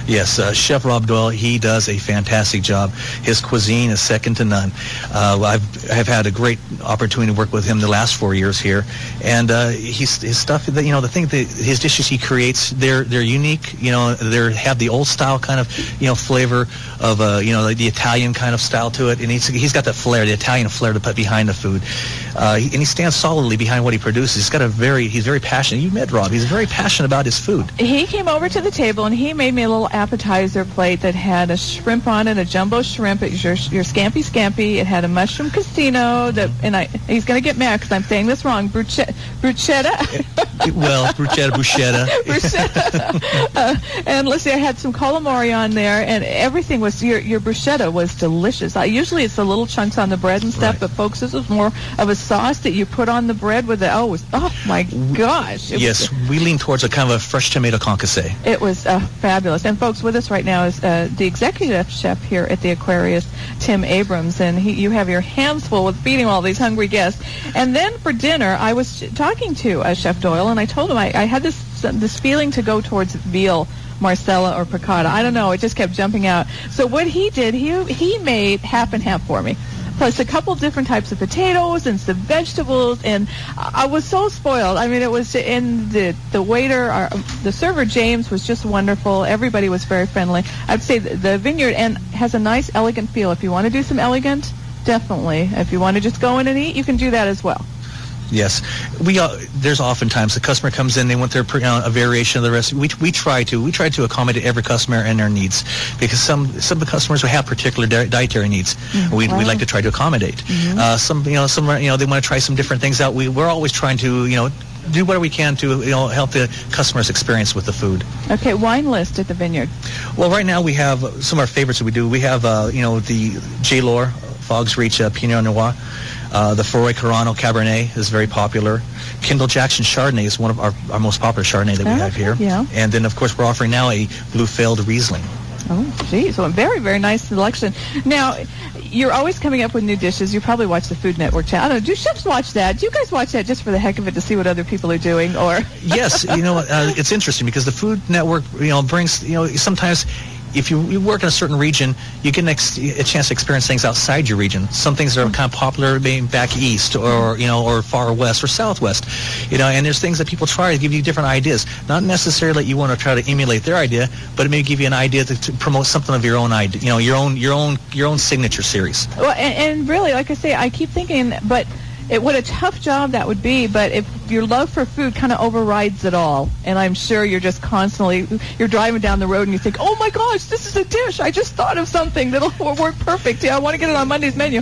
Yes, uh, Chef Rob Doyle, he does a fantastic job. His cuisine is second to none. Uh, I've, I've had a great opportunity to work with him the last four years here, and uh, he's, his stuff, you know, the thing that his dishes he creates, they're they're unique. You know, they have the old style kind of, you know, flavor of, uh, you know, like the Italian kind of style to it, and he's he's got that flair, the Italian flair to put behind the food, uh, he, and he stands solidly behind what he produces. He's got a very, he's very passionate. You met Rob. He's very passionate about his food. He came over to the table and he made me a little appetizer plate that had a shrimp on it, a jumbo shrimp. It was your, your scampi scampi. It had a mushroom casino. That, and I, he's going to get mad because I'm saying this wrong. Bruschetta. bruschetta. Well, bruschetta, bruschetta. bruschetta. uh, and let's see, I had some calamari on there, and everything was, your, your bruschetta was delicious. I, usually it's the little chunks on the bread and stuff, right. But folks, this was more of a sauce that you put on the bread with the, oh, it was, oh my gosh. It yes, was, we lean towards a kind of a fresh tomato concasse. It was uh, fabulous. And folks, with us right now is uh, the executive chef here at the Aquarius, Tim Abrams, and he, you have your hands full with feeding all these hungry guests. And then for dinner, I was talking to uh, Chef Doyle, and I told him I, I had this this feeling to go towards veal, Marcella, or piccata. I don't know. It just kept jumping out. So what he did, he he made half and half for me, plus a couple different types of potatoes and some vegetables, and I was so spoiled. I mean, it was, in the the waiter, our, the server James was just wonderful. Everybody was very friendly. I'd say the, the vineyard and has a nice, elegant feel. If you want to do some elegant, definitely. If you want to just go in and eat, you can do that as well. Yes, we uh, there's oftentimes the customer comes in, they want their uh, a variation of the recipe. We we try to we try to accommodate every customer and their needs, because some some of the customers will have particular di- dietary needs. Mm-hmm. We wow. we like to try to accommodate. Mm-hmm. Uh, some you know some you know they want to try some different things out. We we're always trying to you know do whatever we can to you know help the customer's experience with the food. Okay, wine list at the vineyard. Well, right now we have some of our favorites that we do. We have uh, you know the J. Lohr Fog's Reach uh, Pinot Noir. Uh, the Fourré Carano Cabernet is very popular. Kendall Jackson Chardonnay is one of our, our most popular Chardonnay that we oh, have here. Yeah. And then, of course, we're offering now a Blue-Feld Riesling. Oh, geez. So a very, very nice selection. Now, you're always coming up with new dishes. You probably watch the Food Network channel. I don't know, do chefs watch that? Do you guys watch that just for the heck of it to see what other people are doing? Or Yes. You know, uh, it's interesting because the Food Network, you know, brings, you know, sometimes if you, you work in a certain region, you get an ex- a chance to experience things outside your region. Some things that are kind of popular being back east or, you know, or far west or southwest. You know, and there's things that people try to give you different ideas. Not necessarily that you want to try to emulate their idea, but it may give you an idea to, to promote something of your own idea, you know, your own your own your own signature series. Well, and, and really, like I say, I keep thinking, but it, what a tough job that would be, but if your love for food kind of overrides it all, and I'm sure you're just constantly, you're driving down the road and you think, oh my gosh, this is a dish. I just thought of something that'll work perfect. Yeah, I want to get it on Monday's menu.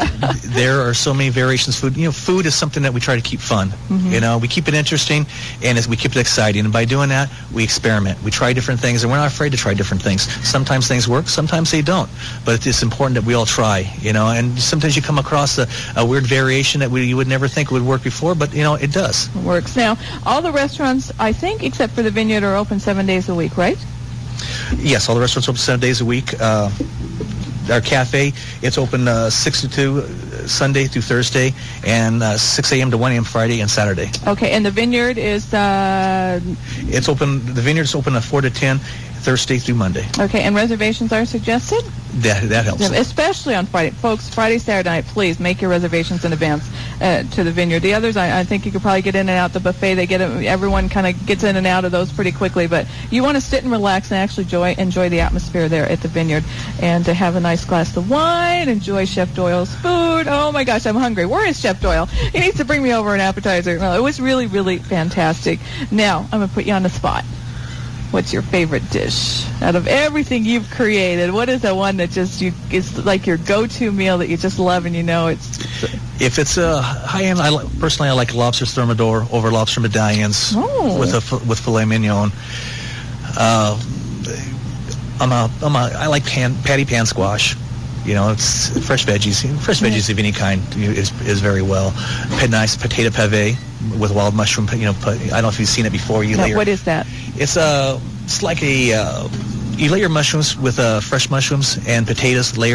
There are so many variations of food. You know, food is something that we try to keep fun. Mm-hmm. You know, we keep it interesting, and as we keep it exciting. And by doing that, we experiment. We try different things, and we're not afraid to try different things. Sometimes things work, sometimes they don't. But it's important that we all try, you know, and sometimes you come across a, a weird variation that we, you would never think would work before, but, you know, it does. Works. Now, all the restaurants, I think, except for the Vineyard, are open seven days a week, right? Yes, all the restaurants are open seven days a week. Uh, our cafe, it's open uh, six to two, uh, Sunday through Thursday, and uh, six a.m. to one a.m. Friday and Saturday. Okay, and the Vineyard is... Uh... It's open, the Vineyard's open at four to ten, Thursday through Monday. Okay, and reservations are suggested? That that helps. Yeah, especially on Friday. Folks, Friday, Saturday night, please make your reservations in advance uh, to the Vineyard. The others, I, I think you could probably get in and out the buffet. They get a, everyone kind of gets in and out of those pretty quickly, but you want to sit and relax and actually enjoy, enjoy the atmosphere there at the Vineyard, and to have a nice glass of wine, enjoy Chef Doyle's food. Oh my gosh, I'm hungry. Where is Chef Doyle? He needs to bring me over an appetizer. Well, it was really, really fantastic. Now, I'm going to put you on the spot. What's your favorite dish out of everything you've created? What is the one that just you is like your go-to meal that you just love and you know it's? If it's a high end, I like, personally I like lobster thermidor over lobster medallions oh. with a with filet mignon. Uh, I'm a I'm a I like pan, patty pan squash. You know, it's fresh veggies. Fresh veggies of any kind is is very well. Nice potato pave with wild mushroom. You know, I don't know if you've seen it before. You now, layer. What is that? It's a. It's like a. Uh, you layer mushrooms with uh, fresh mushrooms and potatoes layered,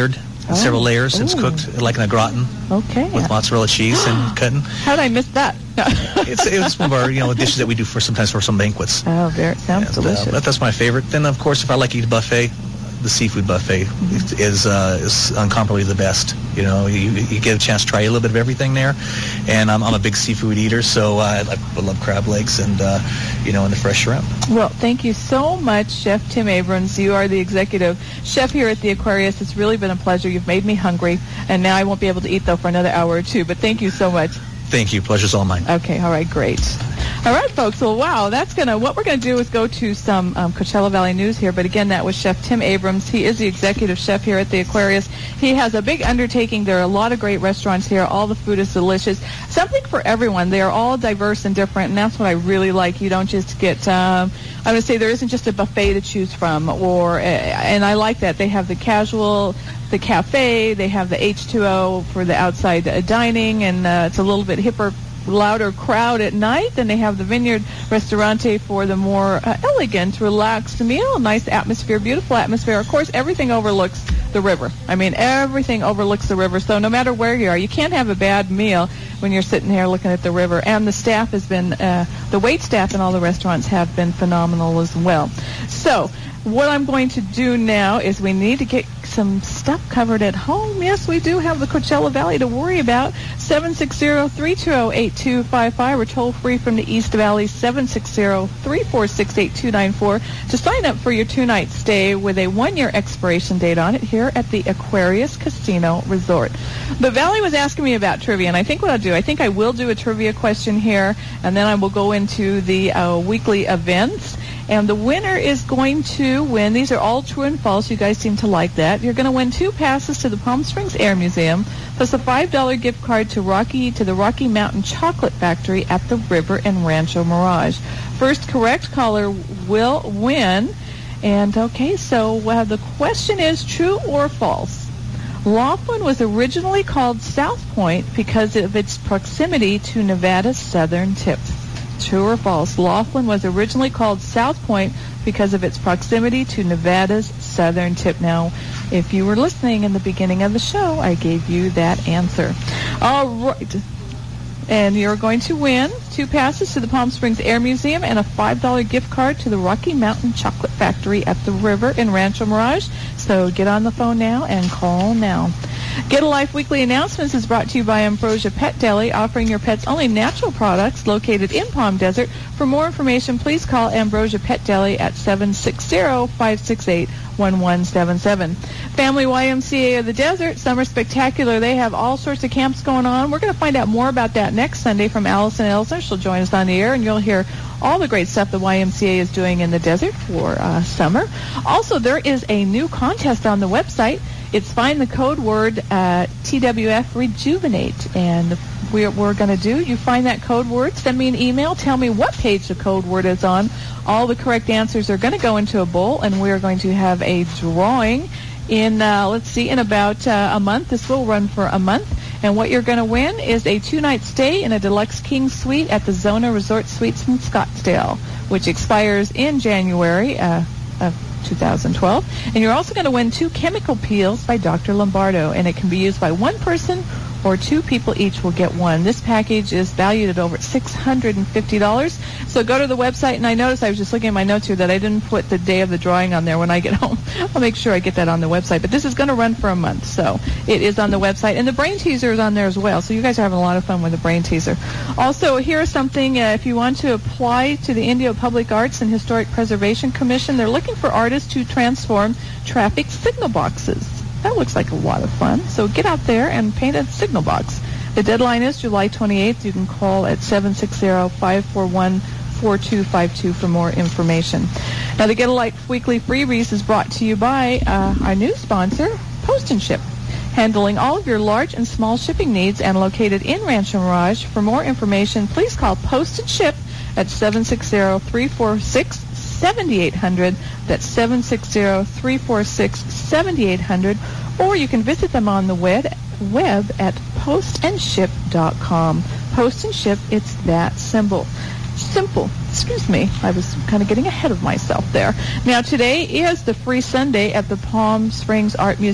in several layers. It's cooked like in a gratin. Okay. With mozzarella cheese and cutting. How did I miss that? it's it's one of our you know dishes that we do for sometimes for some banquets. Oh, very sounds and, delicious. Uh, that, that's my favorite. Then of course, if I like to eat a buffet, the seafood buffet Mm-hmm. is uh, is incomparably the best. You know, you, you get a chance to try a little bit of everything there, and I'm, I'm a big seafood eater, so I, I love crab legs and uh, you know and the fresh shrimp. Well, thank you so much, Chef Tim Abrams. You are the executive chef here at the Aquarius. It's really been a pleasure. You've made me hungry, and now I won't be able to eat though for another hour or two. But thank you so much. Thank you. Pleasure's all mine. Okay. All right. Great. All right, folks. Well, wow. That's gonna. What we're gonna do is go to some um, Coachella Valley news here. But again, that was Chef Tim Abrams. He is the executive chef here at the Aquarius. He has a big undertaking. There are a lot of great restaurants here. All the food is delicious. Something for everyone. They are all diverse and different, and that's what I really like. You don't just get. Um, I would say there isn't just a buffet to choose from, or and I like that they have the casual. The cafe, they have the H two O for the outside uh, dining, and uh, it's a little bit hipper, louder crowd at night. Then they have the Vineyard Restaurante for the more uh, elegant, relaxed meal. Nice atmosphere, beautiful atmosphere. Of course, everything overlooks the river. I mean, everything overlooks the river. So no matter where you are, you can't have a bad meal when you're sitting here looking at the river. And the staff has been, uh, the wait staff in all the restaurants have been phenomenal as well. So what I'm going to do now is we need to get some stuff covered at home. Yes, we do have the Coachella Valley to worry about. seven six zero, three two zero, eight two five five. We're toll free from the East Valley, seven six zero, three four six, eight two nine four. To sign up for your two-night stay with a one-year expiration date on it here at the Aquarius Casino Resort. The Valley was asking me about trivia, and I think what I'll do, I think I will do a trivia question here, and then I will go into the uh, weekly events. And the winner is going to win. These are all true and false. You guys seem to like that. You're going to win two passes to the Palm Springs Air Museum, plus a five dollar gift card to Rocky to the Rocky Mountain Chocolate Factory at the River and Rancho Mirage. First correct caller will win. And okay, so uh, the question is true or false. Laughlin was originally called South Point because of its proximity to Nevada's southern tip. True or false? Laughlin was originally called South Point because of its proximity to Nevada's southern tip. Now, if you were listening in the beginning of the show, I gave you that answer. All right. And you're going to win two passes to the Palm Springs Air Museum and a five dollar gift card to the Rocky Mountain Chocolate Factory at the River in Rancho Mirage. So get on the phone now and call now. Get a Life Weekly Announcements is brought to you by Ambrosia Pet Deli, offering your pets only natural products located in Palm Desert. For more information, please call Ambrosia Pet Deli at seven six zero, five six eight, one one seven seven. Family Y M C A of the Desert, Summer Spectacular. They have all sorts of camps going on. We're going to find out more about that next Sunday from Allison Elsner. She'll join us on the air, and you'll hear all the great stuff the Y M C A is doing in the desert for uh, summer. Also, there is a new contest on the website. It's find the code word uh, T W F Rejuvenate, and we're, we're going to do, you find that code word, send me an email, tell me what page the code word is on. All the correct answers are going to go into a bowl, and we're going to have a drawing in, uh, let's see, in about uh, a month. This will run for a month, and what you're going to win is a two-night stay in a deluxe king suite at the Zona Resort Suites in Scottsdale, which expires in January uh, of two thousand twelve. And you're also going to win two chemical peels by Doctor Lombardo, and it can be used by one person or two people each will get one. This package is valued at over six hundred fifty dollars. So go to the website, and I noticed, I was just looking at my notes here, that I didn't put the day of the drawing on there when I get home. I'll make sure I get that on the website. But this is going to run for a month, so it is on the website. And the brain teaser is on there as well, so you guys are having a lot of fun with the brain teaser. Also, here's something, uh, if you want to apply to the Indio Public Arts and Historic Preservation Commission, they're looking for artists to transform traffic signal boxes. That looks like a lot of fun. So get out there and paint a signal box. The deadline is July twenty-eighth. You can call at seven six zero, five four one, four two five two for more information. Now, the Get a Life Weekly Freebies is brought to you by uh, our new sponsor, Post and Ship, handling all of your large and small shipping needs and located in Rancho Mirage. For more information, please call Post and Ship at seven six zero, three four six, seven eight zero zero. That's seven six zero, three four six, seven eight zero zero. Or you can visit them on the web, web at post and ship dot com. Post and Ship, it's that simple. Simple. Excuse me. I was kind of getting ahead of myself there. Now, today is the free Sunday at the Palm Springs Art Museum.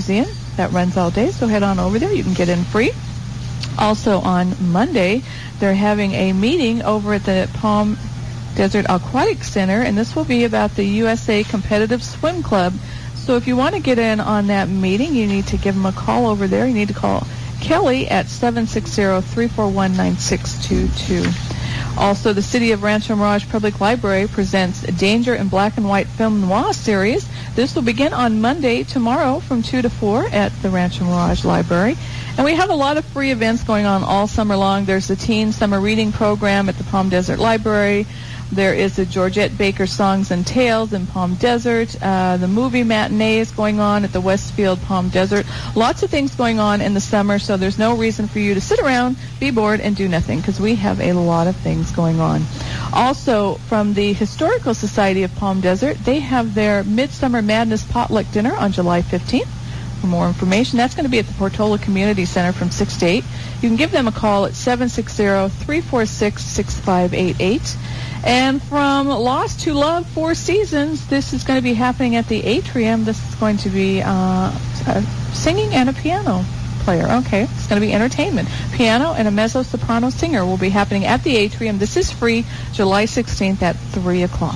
That runs all day, so head on over there. You can get in free. Also on Monday, they're having a meeting over at the Palm Desert Aquatic Center, and this will be about the U S A Competitive Swim Club. So if you want to get in on that meeting, you need to give them a call over there. You need to call Kelly at seven six zero, three four one, nine six two two. Also, the City of Rancho Mirage Public Library presents Danger in Black and White Film Noir series. This will begin on Monday, tomorrow, from two to four at the Rancho Mirage Library. And we have a lot of free events going on all summer long. There's the Teen Summer Reading Program at the Palm Desert Library. There is the Georgette Baker Songs and Tales in Palm Desert. Uh, the movie matinee is going on at the Westfield Palm Desert. Lots of things going on in the summer, so there's no reason for you to sit around, be bored, and do nothing, because we have a lot of things going on. Also, from the Historical Society of Palm Desert, they have their Midsummer Madness Potluck Dinner on July fifteenth. For more information, that's going to be at the Portola Community Center from six to eight. You can give them a call at seven six zero, three four six, six five eight eight. And from Lost to Love, Four Seasons, this is going to be happening at the Atrium. This is going to be uh, uh, singing and a piano player. Okay, it's going to be entertainment. Piano and a mezzo-soprano singer will be happening at the Atrium. This is free, July sixteenth at three o'clock.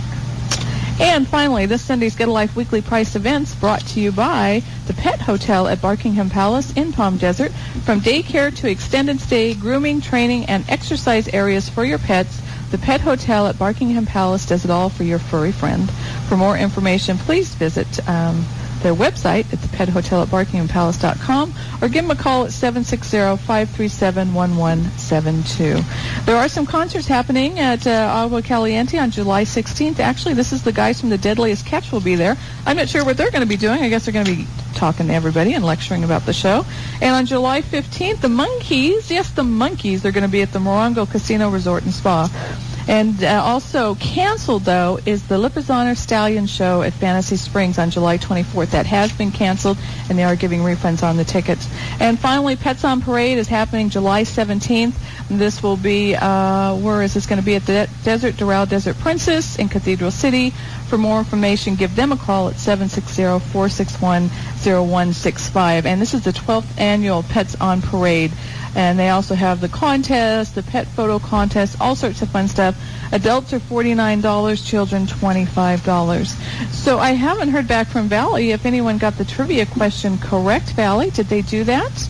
And finally, this Sunday's Get a Life weekly price events brought to you by the Pet Hotel at Barkingham Palace in Palm Desert. From daycare to extended stay, grooming, training, and exercise areas for your pets, the Pet Hotel at Barkingham Palace does it all for your furry friend. For more information, please visit um, their website at the pet hotel at barkingham palace dot com or give them a call at seven six zero, five three seven, one one seven two. There are some concerts happening at uh, Agua Caliente on July sixteenth. Actually, this is the guys from The Deadliest Catch will be there. I'm not sure what they're going to be doing. I guess they're going to be talking to everybody and lecturing about the show. And on July fifteenth, the Monkees, yes, the Monkees, they're going to be at the Morongo Casino Resort and Spa. And uh, also canceled, though, is the Lipizzaner Stallion Show at Fantasy Springs on July twenty-fourth. That has been canceled, and they are giving refunds on the tickets. And finally, Pets on Parade is happening July seventeenth. This will be, uh, where is this going to be? At the De- Desert Doral Desert Princess in Cathedral City. For more information, give them a call at seven six zero, four six one, zero one six five. And this is the twelfth annual Pets on Parade. And they also have the contest, the pet photo contest, all sorts of fun stuff. Adults are forty-nine dollars, children twenty-five dollars. So I haven't heard back from Valley if anyone got the trivia question correct. Valley, did they do that?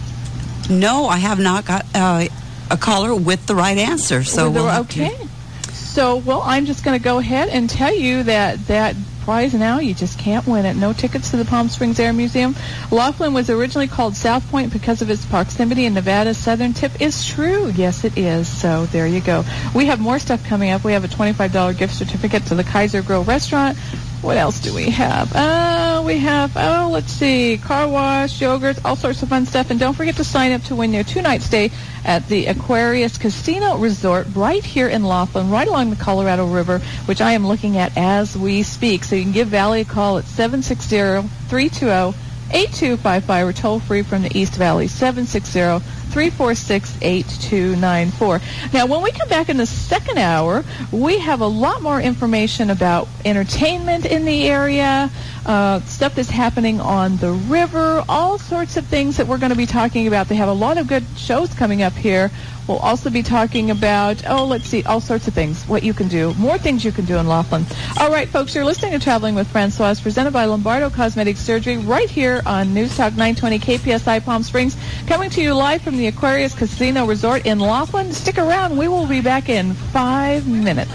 No, I have not got uh, a caller with the right answer. So the, we'll okay. To... So, well, I'm just going to go ahead and tell you that that prize now, you just can't win it. No tickets to the Palm Springs Air Museum. Laughlin was originally called South Point because of its proximity in Nevada's southern tip. Is true. Yes, it is. So there you go. We have more stuff coming up. We have a twenty-five dollars gift certificate to the Kaiser Grill restaurant. What else do we have? Uh, we have, oh, let's see, car wash, yogurts, all sorts of fun stuff. And don't forget to sign up to win your two-night stay at the Aquarius Casino Resort right here in Laughlin, right along the Colorado River, which I am looking at as we speak. So you can give Valley a call at seven six zero, three two zero, eight two five five or toll-free from the East Valley, seven six zero, three four six, eight two nine four. Now, when we come back in the second hour, we have a lot more information about entertainment in the area, uh, stuff that's happening on the river, all sorts of things that we're going to be talking about. They have a lot of good shows coming up here. We'll also be talking about, oh, let's see, all sorts of things, what you can do, more things you can do in Laughlin. All right, folks, you're listening to Traveling with Francois, presented by Lombardo Cosmetic Surgery, right here on News Talk nine twenty K P S I Palm Springs, coming to you live from the Aquarius Casino Resort in Laughlin. Stick around. We will be back in five minutes.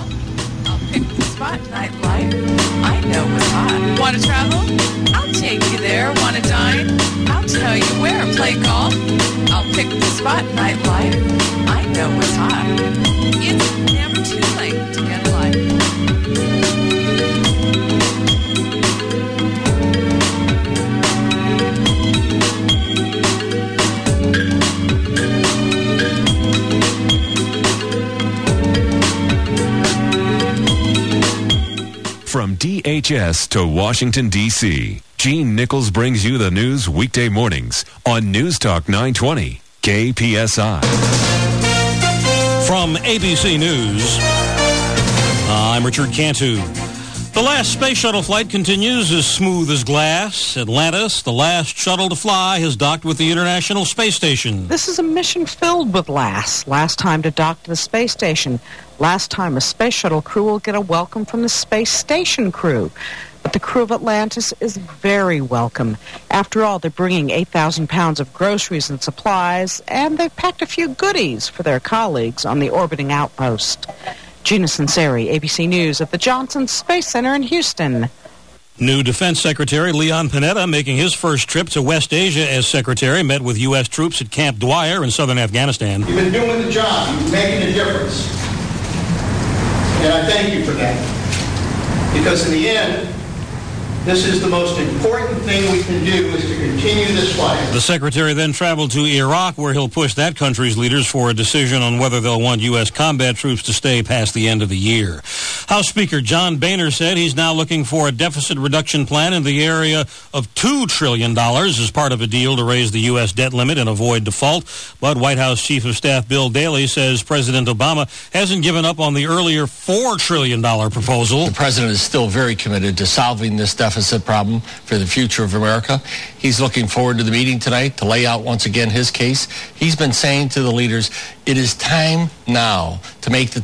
Spot nightlife. I know what's hot. Want to travel? I'll take you there. Want to dine? I'll tell you where. Play golf? I'll pick the spot nightlife. I know what's hot. It's never too late to get a life. From D H S to Washington, D C, Gene Nichols brings you the news weekday mornings on News Talk nine twenty K P S I. From A B C News, I'm Richard Cantu. The last space shuttle flight continues as smooth as glass. Atlantis, the last shuttle to fly, has docked with the International Space Station. This is a mission filled with laughs. Last time to dock to the space station. Last time a space shuttle crew will get a welcome from the space station crew. But the crew of Atlantis is very welcome. After all, they're bringing eight thousand pounds of groceries and supplies, and they've packed a few goodies for their colleagues on the orbiting outpost. Gina Sunseri, A B C News at the Johnson Space Center in Houston. New Defense Secretary Leon Panetta making his first trip to West Asia as secretary, met with U S troops at Camp Dwyer in southern Afghanistan. You've been doing the job. You've been making a difference. And I thank you for that. Because in the end, this is the most important thing we can do is to continue this fight. The secretary then traveled to Iraq, where he'll push that country's leaders for a decision on whether they'll want U S combat troops to stay past the end of the year. House Speaker John Boehner said he's now looking for a deficit reduction plan in the area of two trillion dollars as part of a deal to raise the U S debt limit and avoid default. But White House Chief of Staff Bill Daley says President Obama hasn't given up on the earlier four trillion dollars proposal. The president is still very committed to solving this deficit problem for the future of America. He's looking forward to the meeting tonight to lay out once again his case. He's been saying to the leaders, it is time now to make the